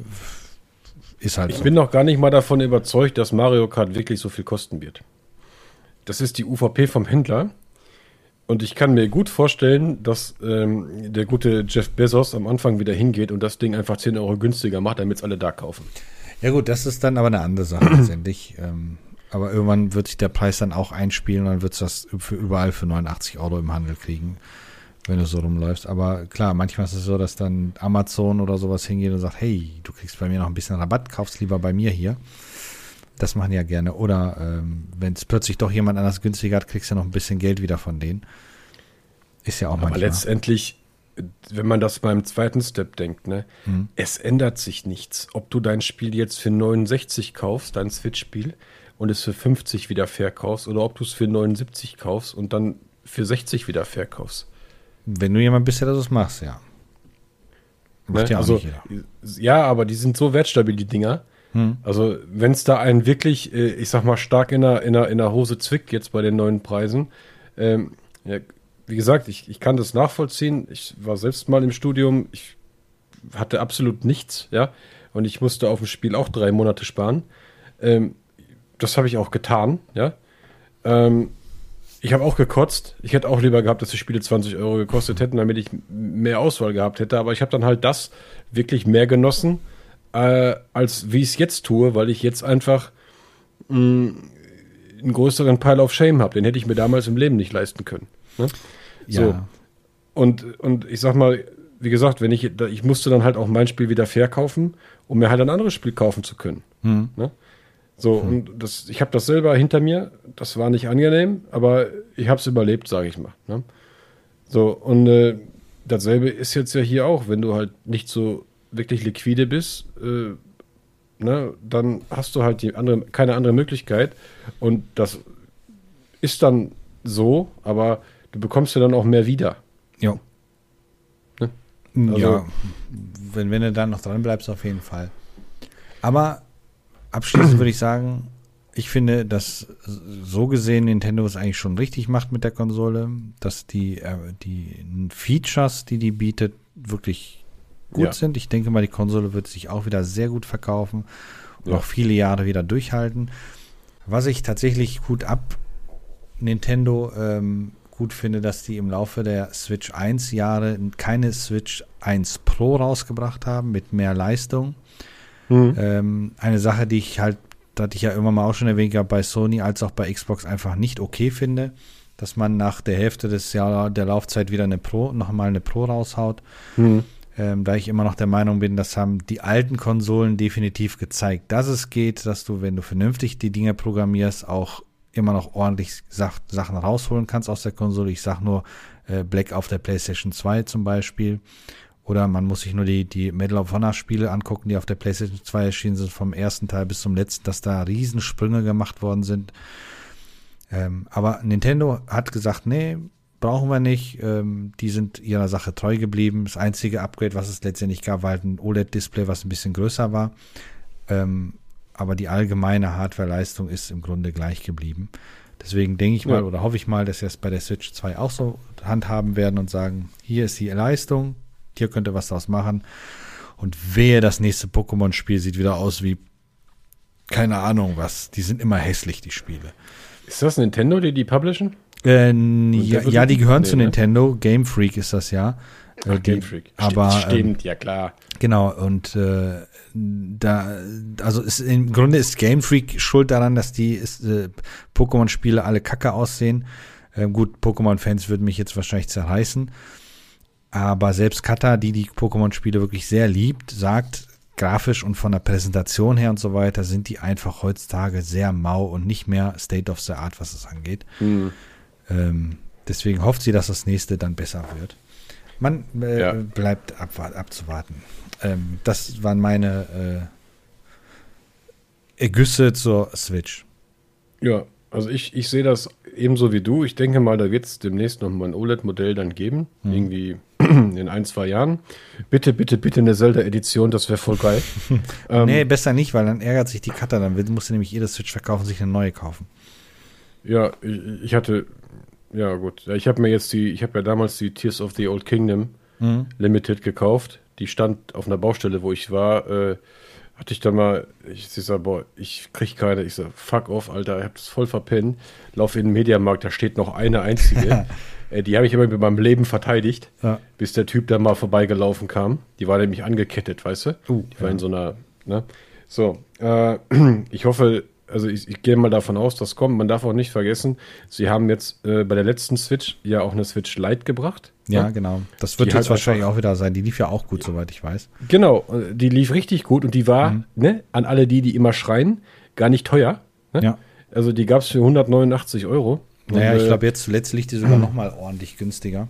Ist halt ich so. bin noch gar nicht mal davon überzeugt, dass Mario Kart wirklich so viel kosten wird. Das ist die U V P vom Händler. Und ich kann mir gut vorstellen, dass ähm, der gute Jeff Bezos am Anfang wieder hingeht und das Ding einfach zehn Euro günstiger macht, damit es alle da kaufen. Ja gut, das ist dann aber eine andere Sache letztendlich. Ähm, aber irgendwann wird sich der Preis dann auch einspielen und dann wird es das für überall für neunundachtzig Euro im Handel kriegen, wenn du so rumläufst. Aber klar, manchmal ist es so, dass dann Amazon oder sowas hingeht und sagt, hey, du kriegst bei mir noch ein bisschen Rabatt, kaufst lieber bei mir hier. Das machen die ja gerne. Oder ähm, wenn es plötzlich doch jemand anders günstiger hat, kriegst du noch ein bisschen Geld wieder von denen. Ist ja auch manchmal. Aber letztendlich, wenn man das beim zweiten Step denkt, ne, mhm. es ändert sich nichts. Ob du dein Spiel jetzt für neunundsechzig kaufst, dein Switch-Spiel, und es für fünfzig wieder verkaufst, oder ob du es für neunundsiebzig kaufst und dann für sechzig wieder verkaufst. Wenn du jemand bist, der das machst, ja. Macht ne? ja auch also, nicht jeder. Ja, aber die sind so wertstabil, die Dinger. Hm. Also, wenn es da einen wirklich, äh, ich sag mal, stark in der, in, der, in der Hose zwickt, jetzt bei den neuen Preisen, ähm, ja, wie gesagt, ich, ich kann das nachvollziehen. Ich war selbst mal im Studium, ich hatte absolut nichts, ja, und ich musste auf dem Spiel auch drei Monate sparen. Ähm, das habe ich auch getan, ja. Ähm, Ich habe auch gekotzt. Ich hätte auch lieber gehabt, dass die Spiele zwanzig Euro gekostet hätten, damit ich mehr Auswahl gehabt hätte. Aber ich habe dann halt das wirklich mehr genossen, äh, als wie ich es jetzt tue, weil ich jetzt einfach mh, einen größeren Pile of Shame habe. Den hätte ich mir damals im Leben nicht leisten können. Ne? Ja. So. Und, und ich sag mal, wie gesagt, wenn ich, ich musste dann halt auch mein Spiel wieder verkaufen, um mir halt ein anderes Spiel kaufen zu können. Hm. Ne? So, hm. und das, ich habe das selber hinter mir, das war nicht angenehm, aber ich habe es überlebt, sage ich mal. Ne? So, und äh, dasselbe ist jetzt ja hier auch, wenn du halt nicht so wirklich liquide bist, äh, ne, dann hast du halt die andere, keine andere Möglichkeit und das ist dann so, aber du bekommst ja dann auch mehr wieder. Ja. Ne? Also, ja, wenn, wenn du dann noch dran bleibst, auf jeden Fall. Aber abschließend würde ich sagen, ich finde, dass so gesehen Nintendo es eigentlich schon richtig macht mit der Konsole, dass die, äh, die Features, die die bietet, wirklich gut ja. sind. Ich denke mal, die Konsole wird sich auch wieder sehr gut verkaufen und ja. auch viele Jahre wieder durchhalten. Was ich tatsächlich gut ab Nintendo ähm, gut finde, dass die im Laufe der Switch eins Jahre keine Switch eins Pro rausgebracht haben mit mehr Leistung. Mhm. Ähm, eine Sache, die ich halt, das hatte ich ja immer mal auch schon erwähnt habe, bei Sony als auch bei Xbox einfach nicht okay finde, dass man nach der Hälfte des Jahr der Laufzeit wieder eine Pro, nochmal eine Pro raushaut. Mhm. Ähm, da ich immer noch der Meinung bin, das haben die alten Konsolen definitiv gezeigt, dass es geht, dass du, wenn du vernünftig die Dinge programmierst, auch immer noch ordentlich Sach- Sachen rausholen kannst aus der Konsole. Ich sag nur äh, Black auf der PlayStation zwei zum Beispiel. Oder man muss sich nur die, die Medal of Honor Spiele angucken, die auf der PlayStation zwei erschienen sind, vom ersten Teil bis zum letzten, dass da Riesensprünge gemacht worden sind. Ähm, aber Nintendo hat gesagt, nee, brauchen wir nicht. Ähm, die sind ihrer Sache treu geblieben. Das einzige Upgrade, was es letztendlich gab, war halt ein O L E D-Display, was ein bisschen größer war. Ähm, aber die allgemeine Hardware-Leistung ist im Grunde gleich geblieben. Deswegen denke ich mal Ja. oder hoffe ich mal, dass sie es bei der Switch zwei auch so handhaben werden und sagen, hier ist die Leistung, hier könnt ihr was draus machen. Und wehe, das nächste Pokémon-Spiel sieht wieder aus wie, keine Ahnung was. Die sind immer hässlich, die Spiele. Ist das Nintendo, die die publishen? Äh, ja, ja, die gehören Nee, zu ne? Nintendo. Game Freak ist das ja. Äh, Ach, die, Game Freak. Aber, Stimmt, ähm, stimmt, ja klar. Genau, und äh, da, also ist, im Grunde ist Game Freak schuld daran, dass die ist, äh, Pokémon-Spiele alle kacke aussehen. Äh, gut, Pokémon-Fans würden mich jetzt wahrscheinlich zerreißen. Aber selbst Kata, die die Pokémon-Spiele wirklich sehr liebt, sagt, grafisch und von der Präsentation her und so weiter, sind die einfach heutzutage sehr mau und nicht mehr State of the Art, was es angeht. Hm. Ähm, deswegen hofft sie, dass das nächste dann besser wird. Man äh, Ja. bleibt ab, abzuwarten. Ähm, das waren meine äh, Ergüsse zur Switch. Ja, also ich, ich sehe das ebenso wie du. Ich denke mal, da wird es demnächst noch mal ein O L E D-Modell dann geben. Hm. Irgendwie in ein, zwei Jahren. Bitte, bitte, bitte eine Zelda-Edition, das wäre voll geil. ähm, Nee, besser nicht, weil dann ärgert sich die Cutter. Dann will- muss sie nämlich jede Switch verkaufen und sich eine neue kaufen. Ja, ich, ich hatte, ja gut, Ja, ich habe mir jetzt die, ich habe ja damals die Tears of the Old Kingdom Mhm. Limited gekauft. Die stand auf einer Baustelle, wo ich war, äh, hatte ich dann mal, ich, ich sag, boah, ich krieg keine, ich sag, fuck off, Alter, ich hab das voll verpennt. Lauf in den Mediamarkt, da steht noch eine einzige. äh, die habe ich immer mit meinem Leben verteidigt, Ja. bis der Typ da mal vorbeigelaufen kam. Die war nämlich angekettet, weißt du? Uh, die war ja. in so einer, ne? So, äh, ich hoffe, also ich, ich gehe mal davon aus, das kommt. Man darf auch nicht vergessen, sie haben jetzt äh, bei der letzten Switch ja auch eine Switch Lite gebracht. Ja, ne? genau. Das wird Die jetzt halt wahrscheinlich einfach- auch wieder sein. Die lief ja auch gut, soweit ich weiß. Genau, äh, die lief richtig gut und die war, Mhm. ne, an alle die, die immer schreien, gar nicht teuer. Ne? Ja. Also die gab es für hundertneunundachtzig Euro. Naja, Und, ich äh, glaube, jetzt zuletzt liegt die sogar noch mal ordentlich günstiger.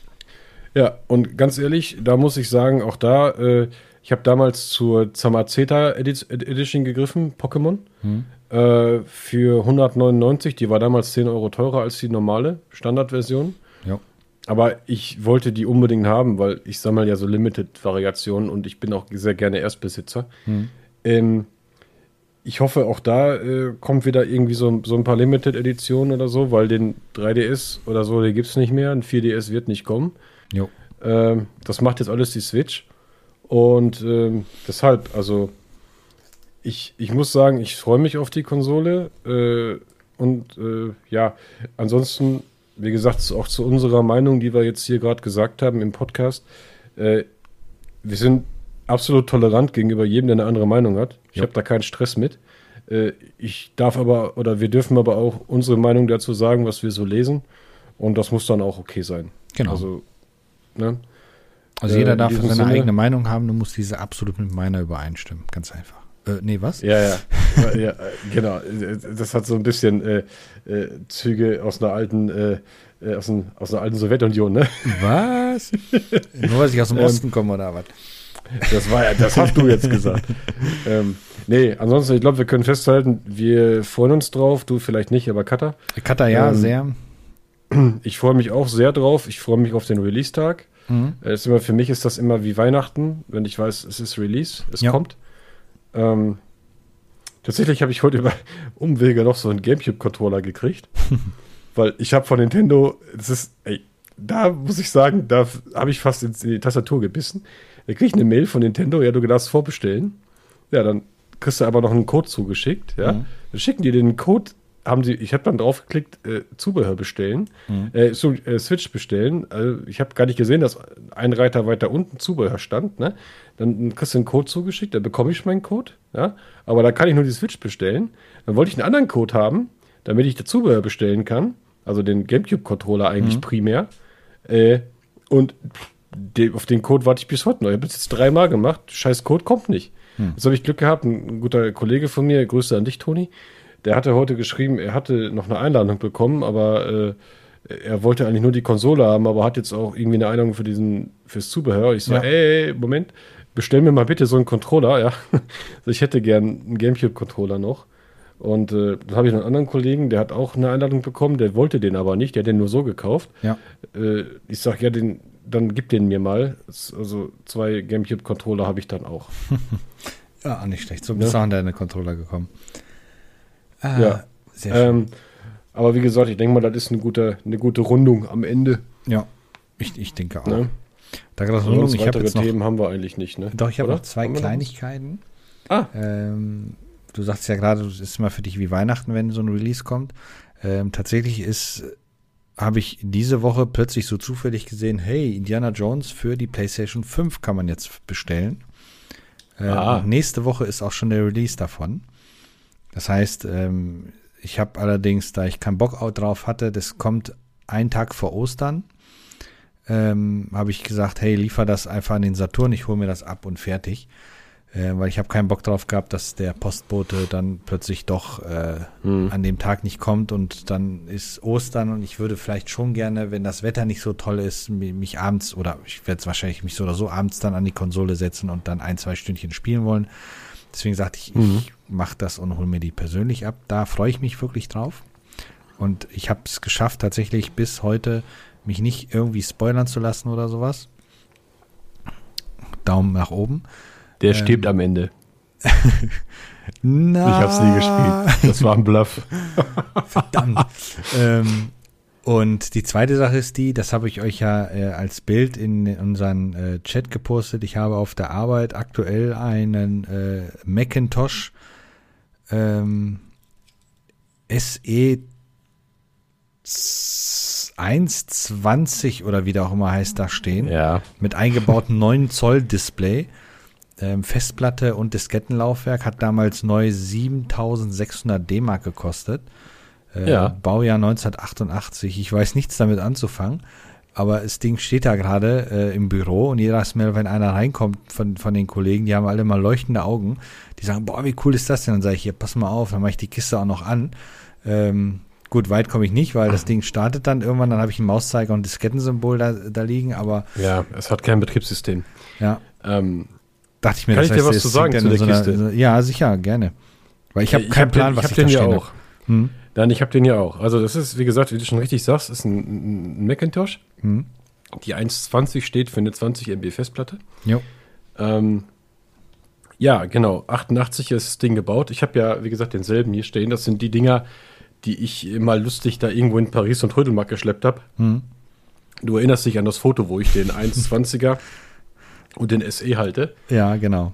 Ja, und ganz ehrlich, da muss ich sagen, auch da, äh, ich habe damals zur Zamazenta Edi- Edition gegriffen, Pokémon, Hm. äh, für hundertneunundneunzig. Die war damals zehn Euro teurer als die normale Standardversion. Ja. Aber ich wollte die unbedingt haben, weil ich sammle ja so Limited-Variationen und ich bin auch sehr gerne Erstbesitzer. Hm. Ähm, ich hoffe, auch da äh, kommt wieder irgendwie so, so ein paar Limited-Editionen oder so, weil den drei D S oder so, den gibt es nicht mehr. Ein vier D S wird nicht kommen. Jo. Ähm, das macht jetzt alles die Switch. Und ähm, deshalb, also ich, ich muss sagen, ich freue mich auf die Konsole. Äh, und äh, ja, ansonsten, wie gesagt, auch zu unserer Meinung, die wir jetzt hier gerade gesagt haben im Podcast. Äh, wir sind absolut tolerant gegenüber jedem, der eine andere Meinung hat. Ich Ja. habe da keinen Stress mit. Äh, ich darf aber, oder wir dürfen aber auch unsere Meinung dazu sagen, was wir so lesen. Und das muss dann auch okay sein. Genau. Also, ne? Also Äh, jeder in darf diesem seine Sinne- eigene Meinung haben, du musst diese absolut mit meiner übereinstimmen. Ganz einfach. Äh, nee, was? Ja, ja, ja, ja, äh, genau. Das hat so ein bisschen äh, äh, Züge aus einer alten, äh, äh, aus, ein, aus einer alten Sowjetunion, ne? Was? Nur weil ich aus dem Ähm, Osten komme oder was? Das war ja, das hast du jetzt gesagt. ähm, nee, ansonsten, ich glaube, wir können festhalten, wir freuen uns drauf, du vielleicht nicht, aber Katha. Kata, ja, ähm, sehr. Ich freue mich auch sehr drauf. Ich freue mich auf den Release-Tag. Mhm. Äh, ist immer, für mich ist das immer wie Weihnachten, wenn ich weiß, es ist Release, es Ja. kommt. Ähm, tatsächlich habe ich heute über Umwege noch so einen GameCube-Controller gekriegt, weil ich habe von Nintendo, das ist, ey, da muss ich sagen, da habe ich fast in die Tastatur gebissen. Da kriege ich eine Mail von Nintendo, ja, du darfst vorbestellen. Ja, dann kriegst du aber noch einen Code zugeschickt, ja. Mhm. Dann schicken die den Code, haben sie, ich habe dann draufgeklickt, äh, Zubehör bestellen, Mhm. äh, so, äh, Switch bestellen. Also ich habe gar nicht gesehen, dass ein Reiter weiter unten Zubehör stand, ne? Dann kriegst du einen Code zugeschickt, dann bekomme ich meinen Code, ja. Aber da kann ich nur die Switch bestellen. Dann wollte ich einen anderen Code haben, damit ich das Zubehör bestellen kann. Also den GameCube-Controller eigentlich Mhm. primär. Äh, und pff, de, auf den Code warte ich bis heute noch. Ich habe das jetzt dreimal gemacht. Scheiß Code kommt nicht. Hm. Jetzt habe ich Glück gehabt. Ein, ein guter Kollege von mir, Grüße an dich, Toni, der hatte heute geschrieben, er hatte noch eine Einladung bekommen, aber äh, er wollte eigentlich nur die Konsole haben, aber hat jetzt auch irgendwie eine Einladung für diesen, fürs Zubehör. Ich so, Ja. ey, Moment, bestell mir mal bitte so einen Controller, ja. Also ich hätte gern einen GameCube-Controller noch. Und äh, dann habe ich noch einen anderen Kollegen, der hat auch eine Einladung bekommen, der wollte den aber nicht, der hat den nur so gekauft. Ja. Äh, ich sag, ja, den, dann gib den mir mal. Das- Also zwei GameCube-Controller habe ich dann auch. Ja, nicht schlecht. So Ne? bist du an deine Controller gekommen. Ah, Ja. Sehr schön. Ähm, Aber wie gesagt, ich denke mal, das ist eine gute, eine gute Rundung am Ende. Ja, ich, ich denke auch. Ne? Da gerade Rundung, ich habe jetzt noch, Themen haben wir eigentlich nicht, ne? Doch, ich habe Oder? noch zwei Kleinigkeiten. Ah. Ähm, du sagst ja gerade, es ist immer für dich wie Weihnachten, wenn so ein Release kommt. Ähm, tatsächlich ist, habe ich diese Woche plötzlich so zufällig gesehen, hey, Indiana Jones für die PlayStation fünf kann man jetzt bestellen. Ähm, ah. und nächste Woche ist auch schon der Release davon. Das heißt, ähm, ich habe allerdings, da ich keinen Bock drauf hatte, das kommt einen Tag vor Ostern, ähm, habe ich gesagt, hey, liefer das einfach an den Saturn, ich hole mir das ab und fertig. Äh, weil ich habe keinen Bock drauf gehabt, dass der Postbote dann plötzlich doch äh, hm. an dem Tag nicht kommt und dann ist Ostern und ich würde vielleicht schon gerne, wenn das Wetter nicht so toll ist, mich abends, oder ich werde es wahrscheinlich mich so oder so abends dann an die Konsole setzen und dann ein, zwei Stündchen spielen wollen. Deswegen sagte ich, mhm. ich mache das und hole mir die persönlich ab. Da freue ich mich wirklich drauf. Und ich habe es geschafft, tatsächlich bis heute mich nicht irgendwie spoilern zu lassen oder sowas. Daumen nach oben. Der ähm, stirbt am Ende. Na, ich hab's nie gespielt. Das war ein Bluff. Verdammt. ähm, und die zweite Sache ist die, das habe ich euch ja äh, als Bild in unseren äh, Chat gepostet. Ich habe auf der Arbeit aktuell einen äh, Macintosh ähm, S E eins zwanzig oder wie der auch immer heißt, da stehen. Ja. Mit eingebautem neun Zoll Display. Ähm, Festplatte und Diskettenlaufwerk, hat damals neu siebentausendsechshundert D-Mark gekostet. Äh, ja. Baujahr neunzehnhundertachtundachtzig. Ich weiß nichts damit anzufangen, aber das Ding steht da gerade äh, im Büro und jedes Mal, wenn einer reinkommt von, von den Kollegen, die haben alle mal leuchtende Augen, die sagen, boah, wie cool ist das denn? Dann sage ich, hier, pass mal auf, dann mache ich die Kiste auch noch an. Ähm, gut, weit komme ich nicht, weil das Ding startet dann irgendwann, dann habe ich einen Mauszeiger und Diskettensymbol da, da liegen, aber ja, es hat kein Betriebssystem. Ja. Ähm, Dachte ich mir, Kann das ich dir heißt, was zu sagen zu der so einer, Kiste? Ja, ja, gerne. Weil ich habe ich keinen hab Plan, den, was ich, ich, hab ich den da ja stelle. auch. Hm? Nein, ich habe den ja auch. Also das ist, wie gesagt, wie du schon richtig sagst, ist ein, ein Macintosh. Hm? Die eins zwanzig steht für eine zwanzig Megabyte Festplatte. Jo. Ähm, ja, genau. achtundachtzig ist das Ding gebaut. Ich habe ja, wie gesagt, denselben hier stehen. Das sind die Dinger, die ich mal lustig da irgendwo in Paris und Trödelmark geschleppt habe. Hm? Du erinnerst dich an das Foto, wo ich den eins zwanziger und den S E halte. Ja, genau.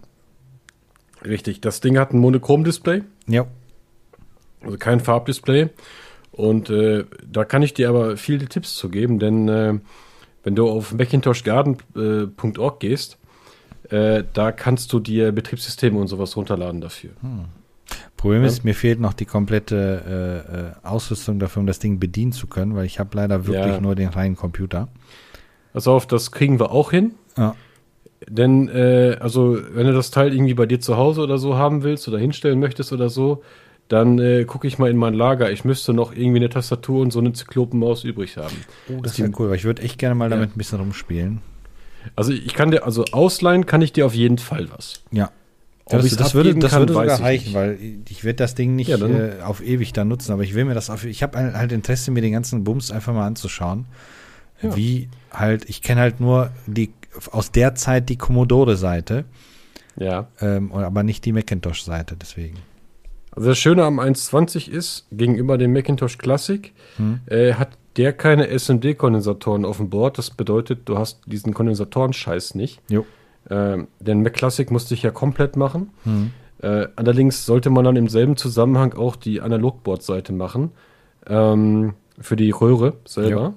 Richtig. Das Ding hat ein Monochrom-Display. Ja. Also kein Farbdisplay. Und äh, da kann ich dir aber viele Tipps zu geben, denn äh, wenn du auf macintosh garden punkt org gehst, äh, da kannst du dir Betriebssysteme und sowas runterladen dafür. Hm. Problem ja. ist, mir fehlt noch die komplette äh, Ausrüstung dafür, um das Ding bedienen zu können, weil ich habe leider wirklich ja. nur den reinen Computer. Pass auf, das kriegen wir auch hin. Ja. Denn, äh, also, wenn du das Teil irgendwie bei dir zu Hause oder so haben willst oder hinstellen möchtest oder so, dann äh, gucke ich mal in mein Lager. Ich müsste noch irgendwie eine Tastatur und so eine Zyklopenmaus übrig haben. Oh, das ist ja cool, weil ich würde echt gerne mal ja. damit ein bisschen rumspielen. Also, ich kann dir, also ausleihen kann ich dir auf jeden Fall was. Ja. Ja, das, das würde, das kann, würde sogar reichen, nicht. Weil ich werde das Ding nicht ja, äh, auf ewig da nutzen, aber ich will mir das auf, ich habe halt Interesse, mir den ganzen Bums einfach mal anzuschauen. Ja. Wie halt, ich kenne halt nur die aus der Zeit die Commodore-Seite, ja, ähm, aber nicht die Macintosh-Seite, deswegen. Also das Schöne am eins zwanzig ist, gegenüber dem Macintosh Classic, hm. äh, hat der keine S M D-Kondensatoren auf dem Board. Das bedeutet, du hast diesen Kondensatoren-Scheiß nicht. Jo. Ähm, den Mac Classic musste ich ja komplett machen. Hm. Äh, allerdings sollte man dann im selben Zusammenhang auch die Analogboard-Seite machen. Ähm, für die Röhre selber.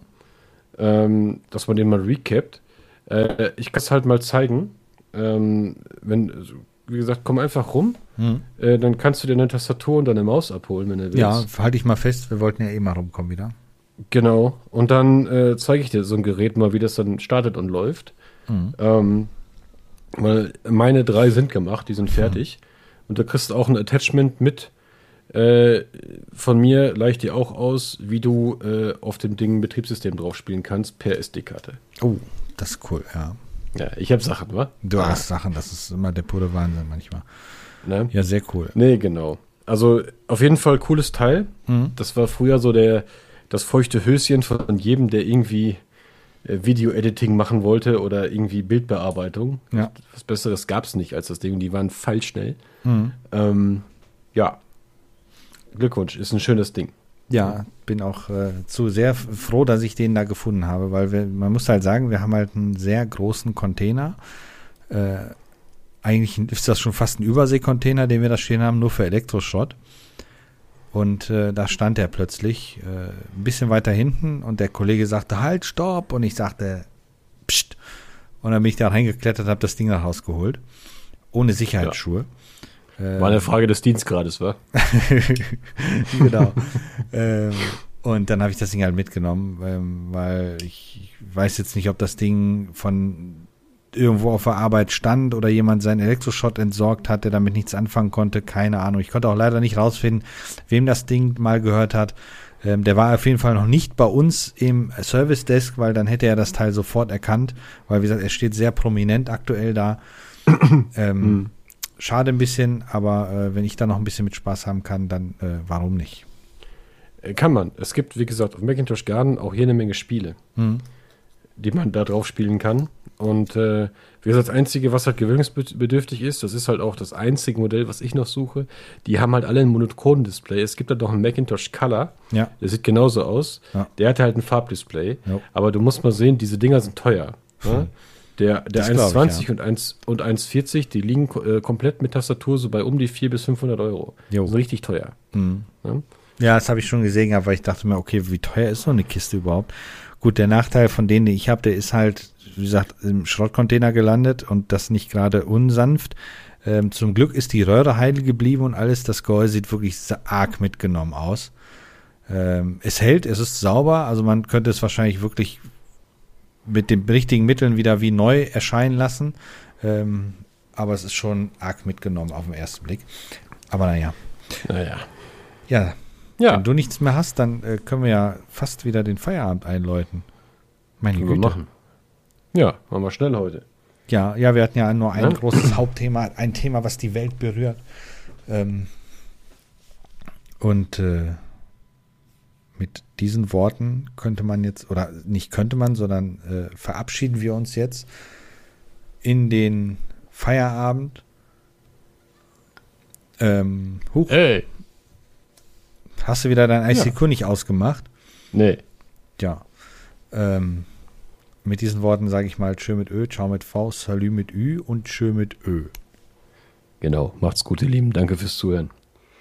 Ähm, dass man den mal recapt. Äh, ich kann es halt mal zeigen. Ähm, wenn, wie gesagt, komm einfach rum. Hm. Äh, dann kannst du dir eine Tastatur und eine Maus abholen, wenn du willst. Ja, halte ich mal fest. Wir wollten ja eh mal rumkommen wieder. Genau. Und dann äh, zeige ich dir so ein Gerät mal, wie das dann startet und läuft. Mhm. Ähm, weil meine drei sind gemacht, die sind fertig. Mhm. Und du kriegst auch ein Attachment mit. Äh, von mir leih ich dir auch aus, wie du äh, auf dem Ding ein Betriebssystem drauf spielen kannst per S D-Karte. Oh, das ist cool, ja. Ja, ich habe Sachen, wa? Du ah. hast Sachen, das ist immer der pure Wahnsinn manchmal. Ne? Ja, sehr cool. Nee, genau. Also auf jeden Fall cooles Teil. Mhm. Das war früher so der das feuchte Höschen von jedem, der irgendwie äh, Video-Editing machen wollte oder irgendwie Bildbearbeitung. Ja. Was Besseres gab es nicht als das Ding. Die waren feilschnell. Mhm. Ähm, ja. Glückwunsch, ist ein schönes Ding. Ja, bin auch äh, zu sehr froh, dass ich den da gefunden habe, weil wir, man muss halt sagen, wir haben halt einen sehr großen Container. Äh, eigentlich ist das schon fast ein Überseekontainer, den wir da stehen haben, nur für Elektroschrott. Und äh, da stand er plötzlich äh, ein bisschen weiter hinten und der Kollege sagte, halt, stopp. Und ich sagte, pst. Und dann bin ich da reingeklettert, habe das Ding nach Hause geholt. Ohne Sicherheitsschuhe. Ja. War eine Frage des Dienstgrades, wa? Genau. ähm, und dann habe ich das Ding halt mitgenommen, ähm, weil ich weiß jetzt nicht, ob das Ding von irgendwo auf der Arbeit stand oder jemand seinen Elektroschrott entsorgt hat, der damit nichts anfangen konnte. Keine Ahnung. Ich konnte auch leider nicht rausfinden, wem das Ding mal gehört hat. Ähm, der war auf jeden Fall noch nicht bei uns im Service Desk, weil dann hätte er das Teil sofort erkannt, weil wie gesagt, er steht sehr prominent aktuell da. ähm, hm. Schade ein bisschen, aber äh, wenn ich da noch ein bisschen mit Spaß haben kann, dann äh, warum nicht? Kann man. Es gibt, wie gesagt, auf Macintosh Garden auch hier eine Menge Spiele, hm. die man da drauf spielen kann. Und äh, wie gesagt, das Einzige, was halt gewöhnungsbedürftig ist, das ist halt auch das einzige Modell, was ich noch suche, die haben halt alle ein monochronen Display. Es gibt halt noch einen Macintosh Color, ja. der sieht genauso aus. Ja. Der hat halt ein Farbdisplay, ja. aber du musst mal sehen, diese Dinger sind teuer. Hm. Ja? Der, der eins zwanzig ja. und, und eins vierzig, die liegen äh, komplett mit Tastatur so bei um die vierhundert bis fünfhundert Euro. Jo. Das ist richtig teuer. Mhm. Ja? ja, das habe ich schon gesehen, aber ich dachte mir, okay, wie teuer ist so eine Kiste überhaupt? Gut, der Nachteil von denen, die ich habe, der ist halt, wie gesagt, im Schrottcontainer gelandet und das nicht gerade unsanft. Ähm, zum Glück ist die Röhre heil geblieben und alles. Das Gehäuse sieht wirklich arg mitgenommen aus. Ähm, es hält, es ist sauber, also man könnte es wahrscheinlich wirklich mit den richtigen Mitteln wieder wie neu erscheinen lassen. Ähm, aber es ist schon arg mitgenommen auf den ersten Blick. Aber naja. Naja. Ja. Ja. Wenn du nichts mehr hast, dann äh, können wir ja fast wieder den Feierabend einläuten. Meine Güte. Wir machen. Ja, machen wir schnell heute. Ja, ja, wir hatten ja nur ein ja? großes Hauptthema, ein Thema, was die Welt berührt. Ähm, und äh, mit diesen Worten könnte man jetzt, oder nicht könnte man, sondern äh, verabschieden wir uns jetzt in den Feierabend. Ähm, huch. Hey. Hast du wieder dein I C Q ja. nicht ausgemacht? Nee. Ja. Ähm, mit diesen Worten sage ich mal Tschö mit Ö, Ciao mit V, Salü mit Ü und Tschö mit Ö. Genau. Macht's gut, ihr Lieben. Danke fürs Zuhören.